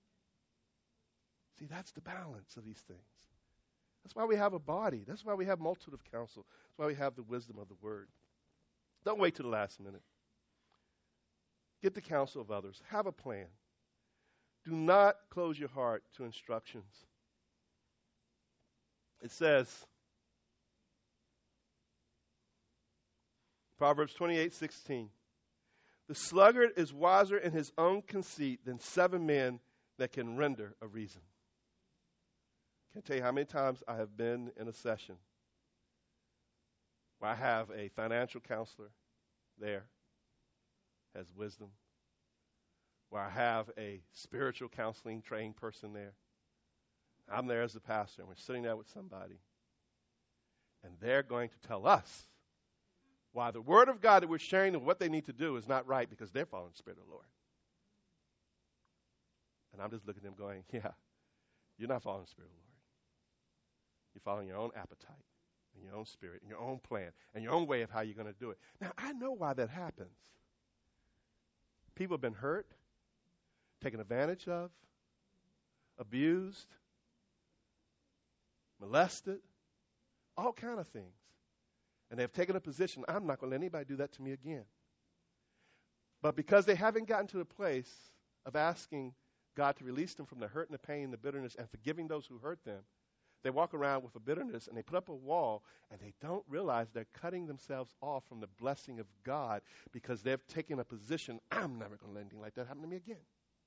See, that's the balance of these things. That's why we have a body. That's why we have multitude of counsel. That's why we have the wisdom of the Word. Don't wait till the last minute. Get the counsel of others. Have a plan. Do not close your heart to instructions. It says, Proverbs 28:16, the sluggard is wiser in his own conceit than 7 men that can render a reason. Can't tell you how many times I have been in a session where I have a financial counselor there, has wisdom, where I have a spiritual counseling trained person there. I'm there as the pastor, and we're sitting there with somebody, and they're going to tell us why the Word of God that we're sharing and what they need to do is not right because they're following the Spirit of the Lord. And I'm just looking at them going, yeah, you're not following the Spirit of the Lord. You're following your own appetite and your own spirit and your own plan and your own way of how you're going to do it. Now, I know why that happens. People have been hurt, taken advantage of, abused, molested, all kind of things. And they've taken a position, I'm not going to let anybody do that to me again. But because they haven't gotten to the place of asking God to release them from the hurt and the pain and the bitterness and forgiving those who hurt them, they walk around with a bitterness and they put up a wall and they don't realize they're cutting themselves off from the blessing of God because they've taken a position, I'm never going to let anything like that happen to me again.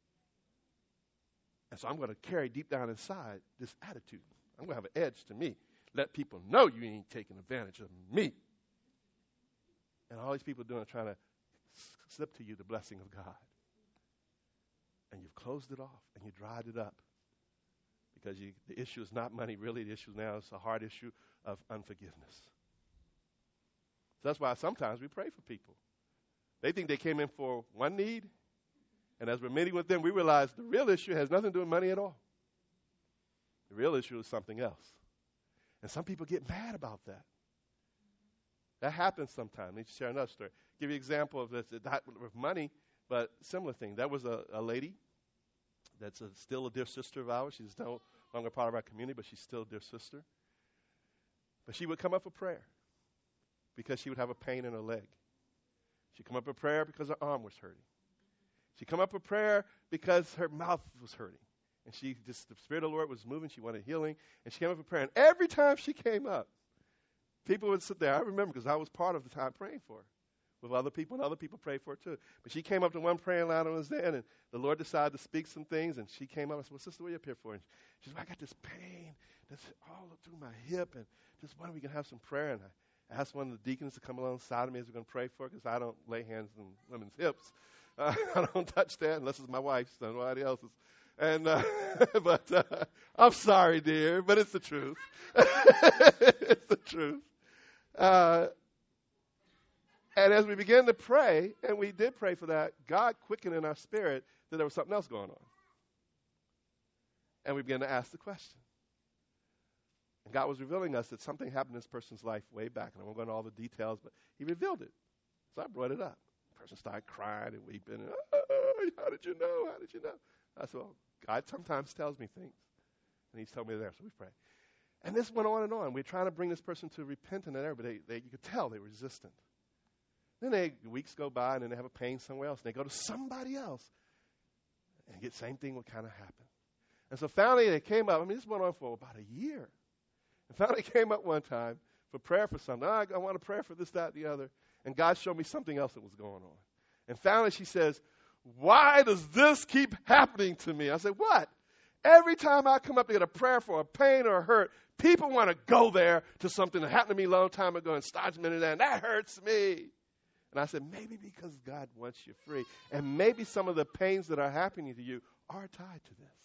And so I'm going to carry deep down inside this attitude. I'm going to have an edge to me. Let people know you ain't taking advantage of me. And all these people doing trying to slip to you the blessing of God. And you've closed it off and you dried it up. Because the issue is not money, really. The issue now is a hard issue of unforgiveness. So that's why sometimes we pray for people. They think they came in for one need, and as we're meeting with them, we realize the real issue has nothing to do with money at all. The real issue is something else. And some people get mad about that. That happens sometimes. Let me share another story. Give you an example of this, not with money, but similar thing. That was a lady that's still a dear sister of ours. She's no longer part of our community, but she's still a dear sister. But she would come up for prayer because she would have a pain in her leg. She'd come up for prayer because her arm was hurting. She'd come up for prayer because her mouth was hurting. And the Spirit of the Lord was moving. She wanted healing. And she came up for prayer. And every time she came up, people would sit there. I remember because I was part of the time praying for her with other people, and other people prayed for her too. But she came up to one praying line and was there, and the Lord decided to speak some things, and she came up and said, well, sister, what are you up here for? And she said, well, I got this pain that's all through my hip, and just wondering if we can have some prayer. And I asked one of the deacons to come alongside of me as we're going to pray for her, because I don't lay hands on women's hips. I don't touch that unless it's my wife's, nobody else's. And but I'm sorry, dear, but it's the truth. It's the truth. And as we began to pray, and we did pray for that, God quickened in our spirit that there was something else going on. And we began to ask the question. And God was revealing us that something happened in this person's life way back. And I won't go into all the details, but he revealed it. So I brought it up. The person started crying and weeping. And, how did you know? How did you know? I said, well, God sometimes tells me things. And he's told me there, so we pray. And this went on and on. We're trying to bring this person to repentance and everything, but you could tell they were resistant. Then weeks go by, and then they have a pain somewhere else. And they go to somebody else. And the same thing would kind of happen. And so finally they came up. I mean, this went on for about a year. And finally came up one time for prayer for something. I want to pray for this, that, the other. And God showed me something else that was going on. And finally she says, why does this keep happening to me? I said, what? Every time I come up to get a prayer for a pain or a hurt, people want to go there to something that happened to me a long time ago and start me there, and that hurts me. And I said, maybe because God wants you free. And maybe some of the pains that are happening to you are tied to this.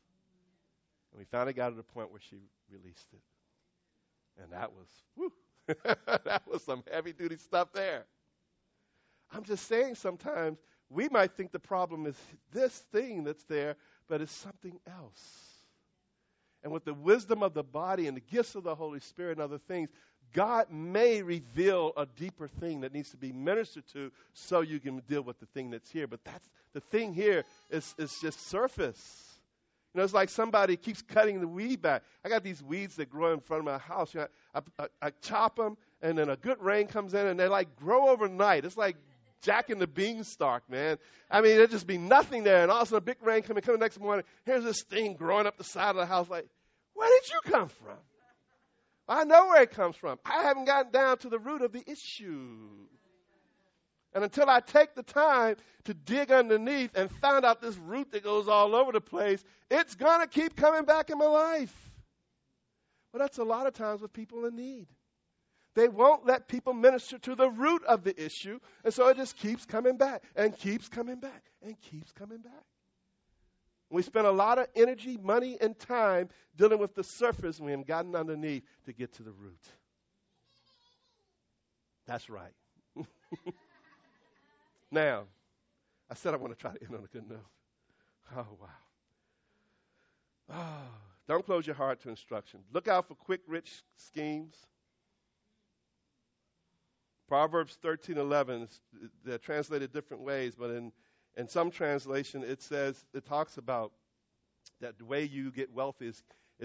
And we finally got to the point where she released it. And that was, that was some heavy-duty stuff there. I'm just saying sometimes we might think the problem is this thing that's there, but it's something else. And with the wisdom of the body and the gifts of the Holy Spirit and other things, God may reveal a deeper thing that needs to be ministered to so you can deal with the thing that's here. But that's the thing here is just surface. You know, it's like somebody keeps cutting the weed back. I got these weeds that grow in front of my house. You know, I chop them, and then a good rain comes in, and they like grow overnight. It's like Jack and the Beanstalk, man. I mean, there'd just be nothing there, and all of a sudden a big rain come the next morning. Here's this thing growing up the side of the house. Like, where did you come from? I know where it comes from. I haven't gotten down to the root of the issue. And until I take the time to dig underneath and find out this root that goes all over the place, it's going to keep coming back in my life. Well, that's a lot of times with people in need. They won't let people minister to the root of the issue, and so it just keeps coming back and keeps coming back and keeps coming back. We spend a lot of energy, money, and time dealing with the surface, and we haven't gotten underneath to get to the root. That's right. Now, I said I want to try to end on a good note. Oh, wow. Don't close your heart to instruction. Look out for quick, rich schemes. Proverbs 13:11, they're translated different ways, but in some translation it talks about That the way you get wealth is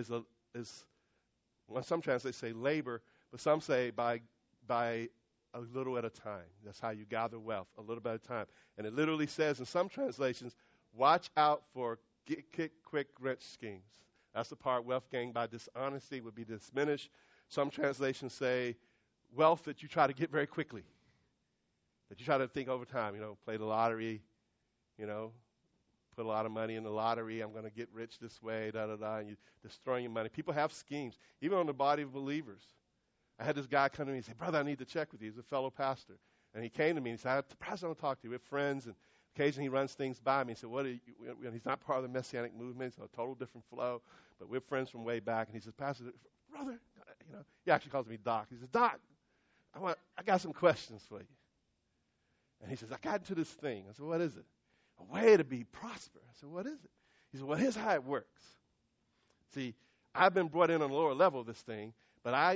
well, some translations say labor, but some say by a little at a time. That's how you gather wealth, a little bit at a time. And it literally says in some translations, watch out for get quick rich schemes. That's the part wealth gained by dishonesty would be diminished. Some translations say wealth that you try to get very quickly, that you try to think over time, play the lottery, put a lot of money in the lottery. I'm going to get rich this way, and you're destroying your money. People have schemes, even on the body of believers. I had this guy come to me and say, brother, I need to check with you. He's a fellow pastor. And he came to me and he said, Pastor, I want to talk to you. We're friends, and occasionally he runs things by me. He said, what are you? He's not part of the Messianic movement. It's a total different flow, but we're friends from way back. And he says, Pastor, brother, he actually calls me Doc. He says, Doc, I got some questions for you. And he says, I got into this thing. I said, what is it? A way to be prosperous. I said, what is it? He said, well, here's how it works. See, I've been brought in on a lower level of this thing, but I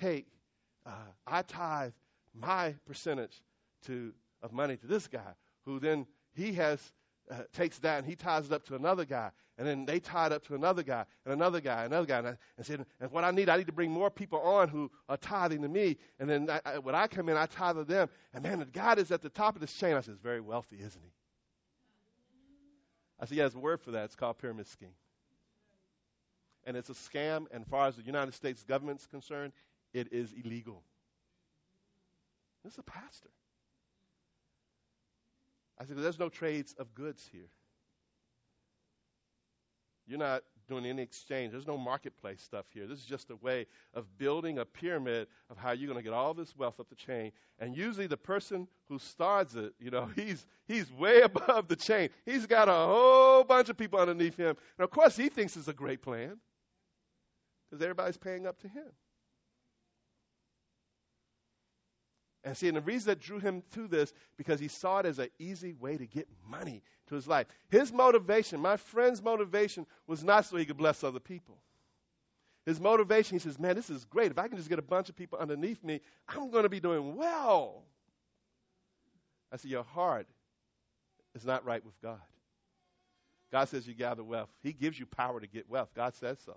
tithe my percentage of money to this guy, who then he takes that and he ties it up to another guy, and then they tie it up to another guy and another guy, and another guy, and said, and what I need to bring more people on who are tithing to me, and then when I come in, I tithe to them, and man, the guy that's at the top of this chain, I said, is very wealthy, isn't he? I said, yeah, there's a word for that. It's called pyramid scheme. And it's a scam, and as far as the United States government's concerned, it is illegal. This is a pastor. I said, there's no trades of goods here. You're not doing any exchange. There's no marketplace stuff here. This is just a way of building a pyramid of how you're going to get all this wealth up the chain. And usually the person who starts it, he's way above the chain. He's got a whole bunch of people underneath him. And, of course, he thinks it's a great plan because everybody's paying up to him. And see, and the reason that drew him to this, because he saw it as an easy way to get money to his life. His motivation, my friend's motivation, was not so he could bless other people. His motivation, he says, man, this is great. If I can just get a bunch of people underneath me, I'm going to be doing well. I said, your heart is not right with God. God says you gather wealth. He gives you power to get wealth. God says so.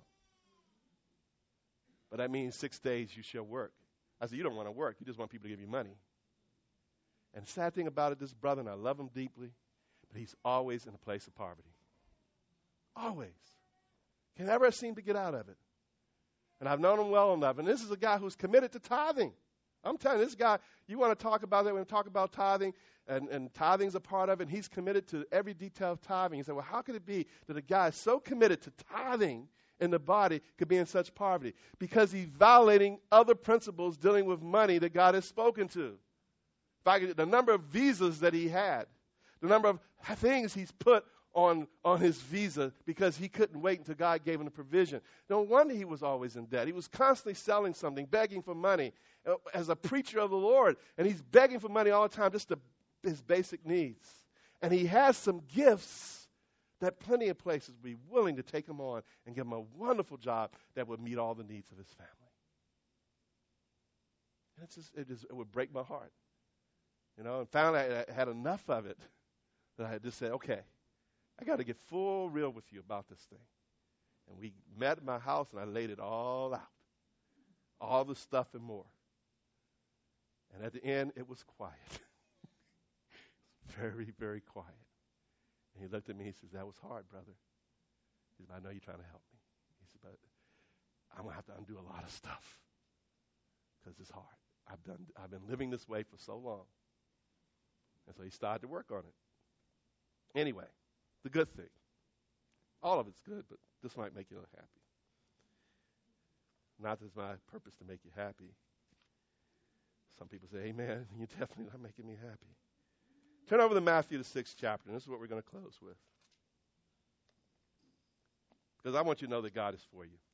But that means 6 days you shall work. I said, you don't want to work. You just want people to give you money. And the sad thing about it, this brother, and I love him deeply, but he's always in a place of poverty. Always. Can never seem to get out of it. And I've known him well enough. And this is a guy who's committed to tithing. I'm telling you, this guy, you want to talk about that, when we talk about tithing, and tithing's a part of it, and he's committed to every detail of tithing. He said, well, how could it be that a guy is so committed to tithing in the body could be in such poverty? Because he's violating other principles dealing with money that God has spoken to. The number of visas that he had, the number of things he's put on his visa because he couldn't wait until God gave him the provision. No wonder he was always in debt. He was constantly selling something, begging for money as a preacher of the Lord. And he's begging for money all the time, just his basic needs. And he has some gifts that plenty of places would be willing to take him on and give him a wonderful job that would meet all the needs of his family. And it would break my heart. And finally I had enough of it that I just said, okay, I got to get full real with you about this thing. And we met at my house, and I laid it all out, all the stuff and more. And at the end, it was quiet. Very, very quiet. And he looked at me, he says, that was hard, brother. He said, I know you're trying to help me. He said, but I'm going to have to undo a lot of stuff because it's hard. I've been living this way for so long. And so he started to work on it. Anyway, the good thing. All of it's good, but this might make you unhappy. Not that it's my purpose to make you happy. Some people say, amen, you're definitely not making me happy. Turn over to Matthew, the 6th chapter, and this is what we're going to close with. Because I want you to know that God is for you.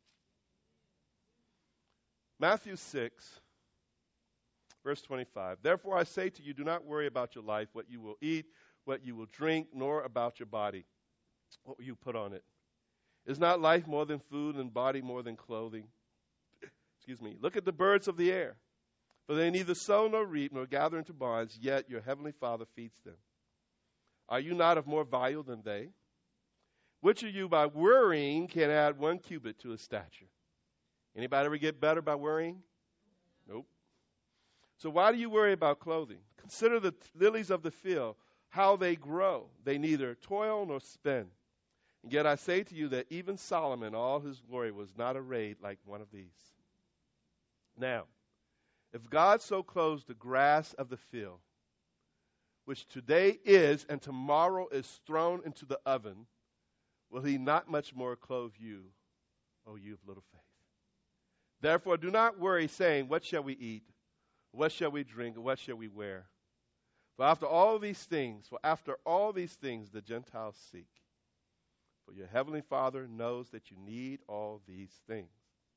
Matthew 6, verse 25. Therefore I say to you, do not worry about your life, what you will eat, what you will drink, nor about your body, what will you put on it. Is not life more than food, and body more than clothing? Excuse me. Look at the birds of the air. For they neither sow nor reap nor gather into barns, yet your heavenly Father feeds them. Are you not of more value than they? Which of you by worrying can add 1 cubit to his stature? Anybody ever get better by worrying? Nope. So why do you worry about clothing? Consider the lilies of the field, how they grow. They neither toil nor spin. And yet I say to you that even Solomon, all his glory, was not arrayed like one of these. Now, if God so clothes the grass of the field, which today is and tomorrow is thrown into the oven, will he not much more clothe you, O you of little faith? Therefore do not worry, saying, what shall we eat? What shall we drink? Or what shall we wear? For after all these things the Gentiles seek. For your heavenly Father knows that you need all these things.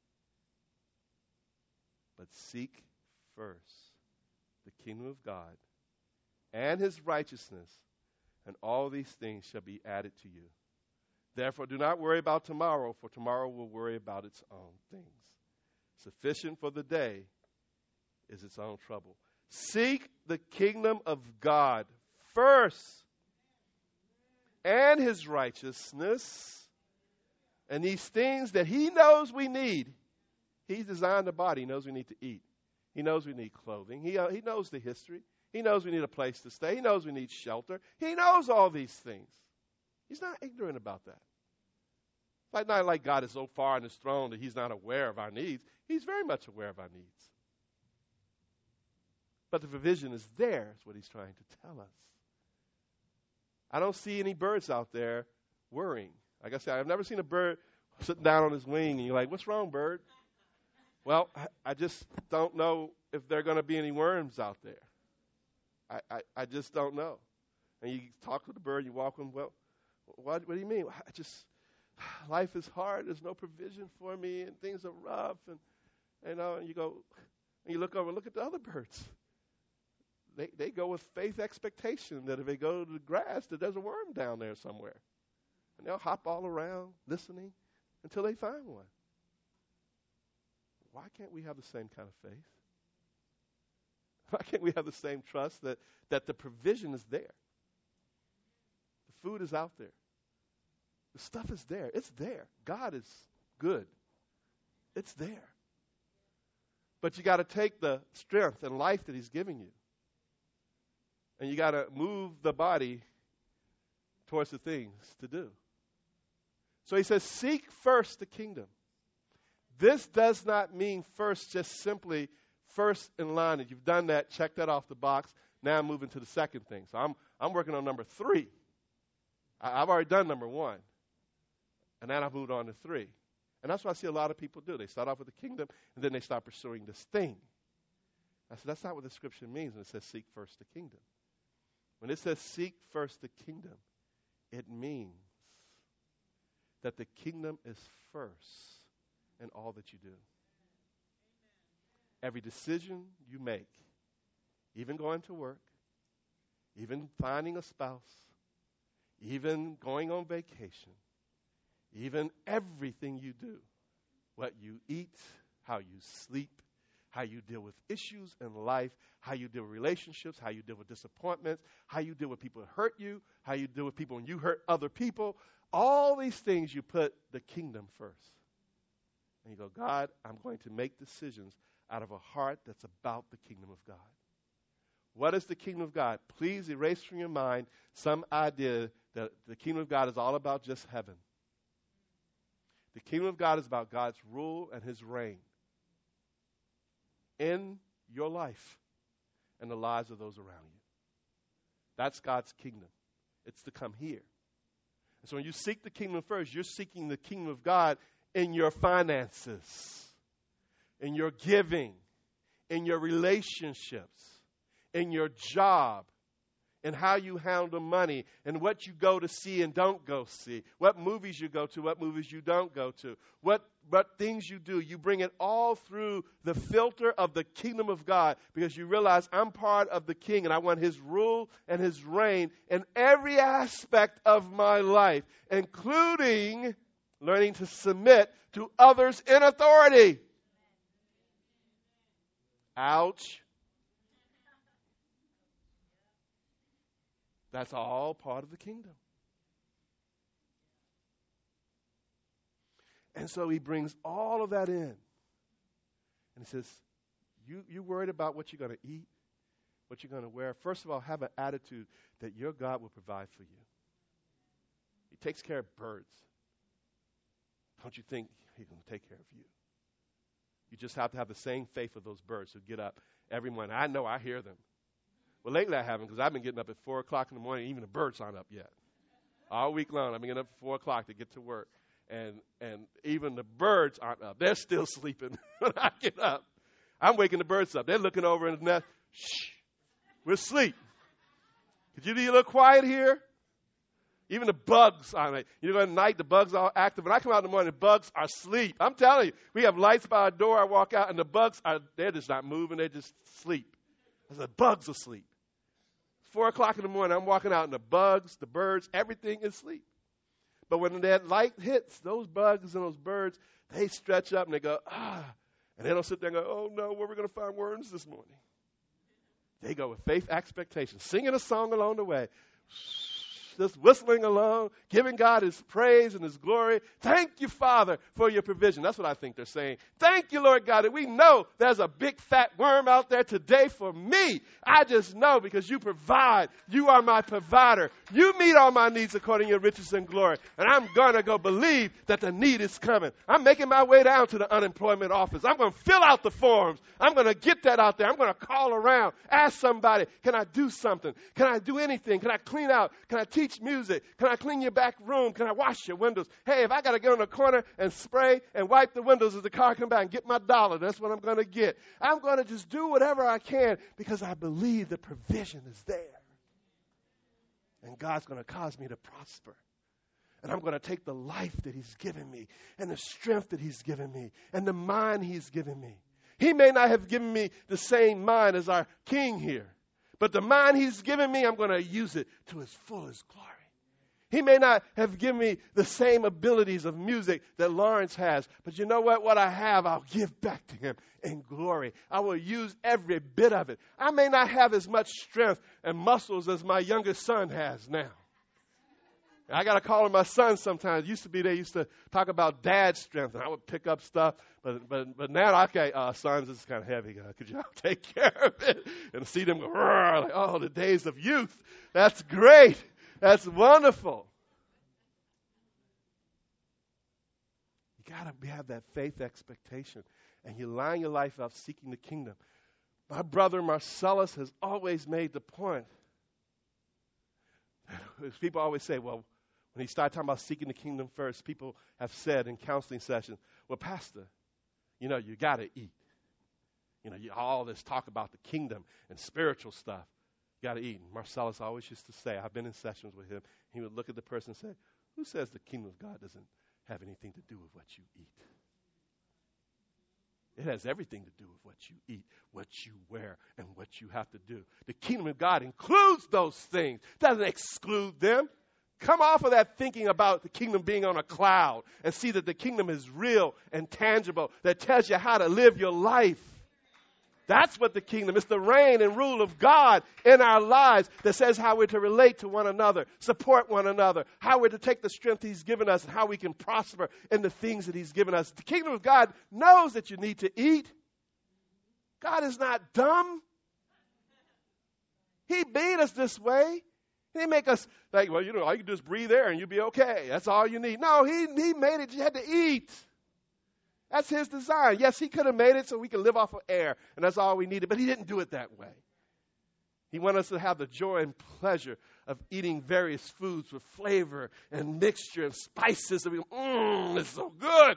But seek first the kingdom of God and his righteousness, and all these things shall be added to you. Therefore do not worry about tomorrow, for tomorrow will worry about its own things. Sufficient for the day is its own trouble. Seek the kingdom of God first and his righteousness, and these things that he knows we need. He's designed the body. He knows we need to eat. He knows we need clothing. He knows the history. He knows we need a place to stay. He knows we need shelter. He knows all these things. He's not ignorant about that. It's not like God is so far on his throne that he's not aware of our needs. He's very much aware of our needs. But the provision is there, is what he's trying to tell us. I don't see any birds out there worrying. Like I said, I've never seen a bird sitting down on his wing and you're like, what's wrong, bird? Well, I just don't know if there are going to be any worms out there. I just don't know. And you talk to the bird, you walk with him, well, what do you mean? Life is hard. There's no provision for me, and things are rough. And you go, and you look over, look at the other birds. They go with faith expectation that if they go to the grass, that there's a worm down there somewhere. And they'll hop all around listening until they find one. Why can't we have the same kind of faith? Why can't we have the same trust that the provision is there? The food is out there. The stuff is there. It's there. God is good. It's there. But you got to take the strength and life that he's giving you. And you got to move the body towards the things to do. So he says, seek first the kingdom. This does not mean first, just simply first in line. If you've done that, check that off the box. Now I'm moving to the second thing. So I'm working on number 3. I've already done number 1. And then I've moved on to 3. And that's what I see a lot of people do. They start off with the kingdom, and then they start pursuing this thing. I said, that's not what the scripture means when it says seek first the kingdom. When it says seek first the kingdom, it means that the kingdom is first in all that you do. Every decision you make, even going to work, even finding a spouse, even going on vacation, even everything you do, what you eat, how you sleep, how you deal with issues in life, how you deal with relationships, how you deal with disappointments, how you deal with people who hurt you, how you deal with people when you hurt other people. All these things you put the kingdom first. And you go, God, I'm going to make decisions out of a heart that's about the kingdom of God. What is the kingdom of God? Please erase from your mind some idea that the kingdom of God is all about just heaven. The kingdom of God is about God's rule and his reign in your life and the lives of those around you. That's God's kingdom. It's to come here. And so when you seek the kingdom first, you're seeking the kingdom of God in your finances, in your giving, in your relationships, in your job, in how you handle money, and what you go to see and don't go see, what movies you go to, what movies you don't go to, what things you do. You bring it all through the filter of the kingdom of God because you realize I'm part of the king and I want his rule and his reign in every aspect of my life, including learning to submit to others in authority. Ouch. That's all part of the kingdom. And so he brings all of that in. And he says, you worried about what you're going to eat, what you're going to wear? First of all, have an attitude that your God will provide for you. He takes care of birds. Don't you think he's going to take care of you? You just have to have the same faith of those birds who get up every morning. I know I hear them. Well, lately I haven't because I've been getting up at 4 o'clock in the morning. Even the birds aren't up yet. All week long I've been getting up at 4 o'clock to get to work. And even the birds aren't up. They're still sleeping when I get up. I'm waking the birds up. They're looking over in the nest. Shh, we're asleep. Could you be a little quiet here? Even the bugs are like, at night, the bugs are active. When I come out in the morning, the bugs are asleep. I'm telling you, we have lights by our door. I walk out, and the bugs they're just not moving. They just sleep. I said, bugs are asleep. 4 o'clock in the morning, I'm walking out, and the bugs, the birds, everything is asleep. But when that light hits, those bugs and those birds, they stretch up, and they go, ah. And they don't sit there and go, oh, no, where are we going to find worms this morning? They go with faith, expectation, singing a song along the way. Just whistling along, giving God his praise and his glory. Thank you, Father, for your provision. That's what I think they're saying. Thank you, Lord God, that we know there's a big fat worm out there today for me. I just know because you provide. You are my provider. You meet all my needs according to your riches and glory. And I'm going to go believe that the need is coming. I'm making my way down to the unemployment office. I'm going to fill out the forms. I'm going to get that out there. I'm going to call around, ask somebody, can I do something? Can I do anything? Can I clean out? Can I teach music? Can I clean your back room? Can I wash your windows? Hey, if I got to go in the corner and spray and wipe the windows as the car comes back and get my dollar, that's what I'm going to get. I'm going to just do whatever I can because I believe the provision is there. And God's going to cause me to prosper. And I'm going to take the life that he's given me and the strength that he's given me and the mind he's given me. He may not have given me the same mind as our king here. But the mind he's given me, I'm going to use it to his fullest glory. He may not have given me the same abilities of music that Lawrence has. But you know what? What I have, I'll give back to him in glory. I will use every bit of it. I may not have as much strength and muscles as my youngest son has now. I got to call him my son sometimes. Used to be they used to talk about dad's strength, and I would pick up stuff. But now, okay, sons, this is kind of heavy. Could y'all take care of it? And see them go, like, oh, the days of youth. That's great. That's wonderful. You got to have that faith expectation, and you line your life up seeking the kingdom. My brother Marcellus has always made the point. People always say, well, when he started talking about seeking the kingdom first, people have said in counseling sessions, well, Pastor, you got to eat. All this talk about the kingdom and spiritual stuff, you got to eat. And Marcellus always used to say, I've been in sessions with him, he would look at the person and say, who says the kingdom of God doesn't have anything to do with what you eat? It has everything to do with what you eat, what you wear, and what you have to do. The kingdom of God includes those things, doesn't exclude them. Come off of that thinking about the kingdom being on a cloud and see that the kingdom is real and tangible, that tells you how to live your life. That's what the kingdom is, the reign and rule of God in our lives that says how we're to relate to one another, support one another, how we're to take the strength he's given us and how we can prosper in the things that he's given us. The kingdom of God knows that you need to eat. God is not dumb. He made us this way. He didn't make us like, well, all you can do is breathe air and you'll be okay. That's all you need. No, he made it. You had to eat. That's his design. Yes, he could have made it so we could live off of air, and that's all we needed, but he didn't do it that way. He wanted us to have the joy and pleasure of eating various foods with flavor and mixture and spices. And we go, it's so good.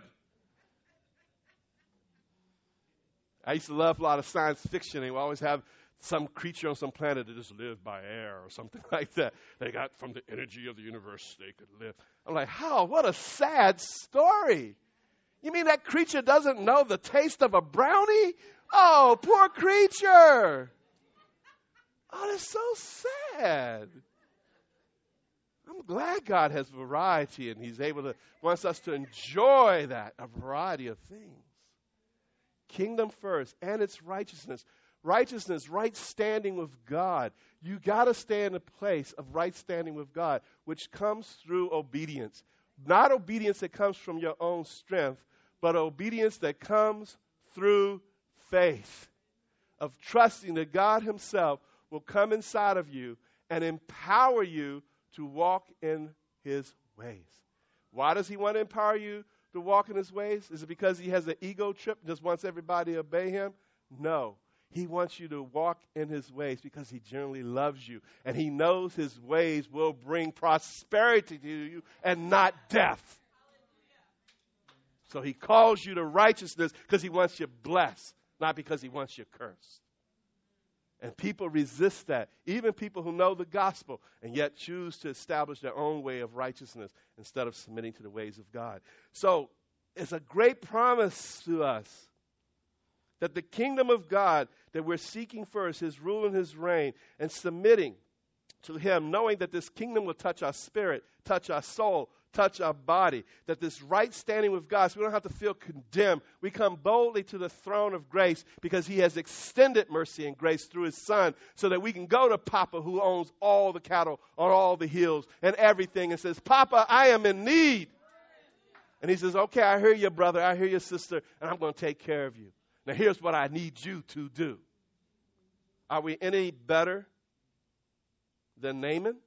I used to love a lot of science fiction. They would always have some creature on some planet that just lived by air or something like that. They got from the energy of the universe they could live. I'm like, how? What a sad story. You mean that creature doesn't know the taste of a brownie? Oh, poor creature. Oh, that's so sad. I'm glad God has variety and he's wants us to enjoy that, a variety of things. Kingdom first and its righteousness. Righteousness, right standing with God. You got to stay in a place of right standing with God, which comes through obedience. Not obedience that comes from your own strength, but obedience that comes through faith, of trusting that God himself will come inside of you and empower you to walk in his ways. Why does he want to empower you to walk in his ways? Is it because he has an ego trip and just wants everybody to obey him? No. He wants you to walk in his ways because he genuinely loves you. And he knows his ways will bring prosperity to you and not death. So he calls you to righteousness because he wants you blessed, not because he wants you cursed. And people resist that, even people who know the gospel, and yet choose to establish their own way of righteousness instead of submitting to the ways of God. So it's a great promise to us that the kingdom of God that we're seeking first, his rule and his reign, and submitting to him, knowing that this kingdom will touch our spirit, touch our soul, touch our body, that this right standing with God, so we don't have to feel condemned. We come boldly to the throne of grace because he has extended mercy and grace through his son so that we can go to Papa who owns all the cattle on all the hills and everything and says, Papa, I am in need. And he says, okay, I hear you, brother. I hear you, sister, and I'm going to take care of you. Now here's what I need you to do. Are we any better than Naaman?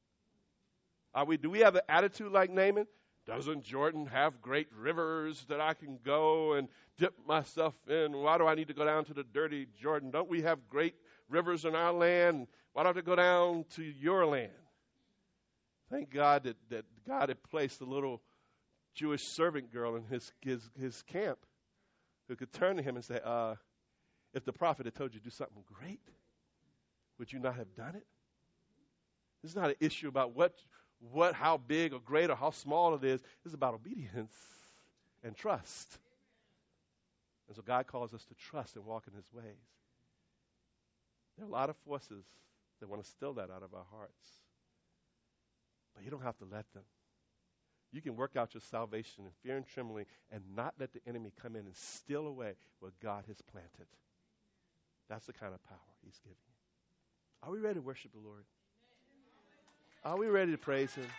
Do we have an attitude like Naaman? Doesn't Jordan have great rivers that I can go and dip myself in? Why do I need to go down to the dirty Jordan? Don't we have great rivers in our land? Why don't I go down to your land? Thank God that God had placed a little Jewish servant girl in his camp who could turn to him and say, if the prophet had told you to do something great, would you not have done it? This is not an issue about how big or great or how small it is. It's about obedience and trust. And so God calls us to trust and walk in his ways. There are a lot of forces that want to steal that out of our hearts. But you don't have to let them. You can work out your salvation in fear and trembling and not let the enemy come in and steal away what God has planted. That's the kind of power he's giving you. Are we ready to worship the Lord? Are we ready to praise him?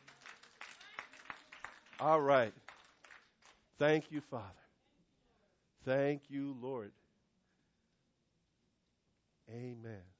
All right. Thank you, Father. Thank you, Lord. Amen.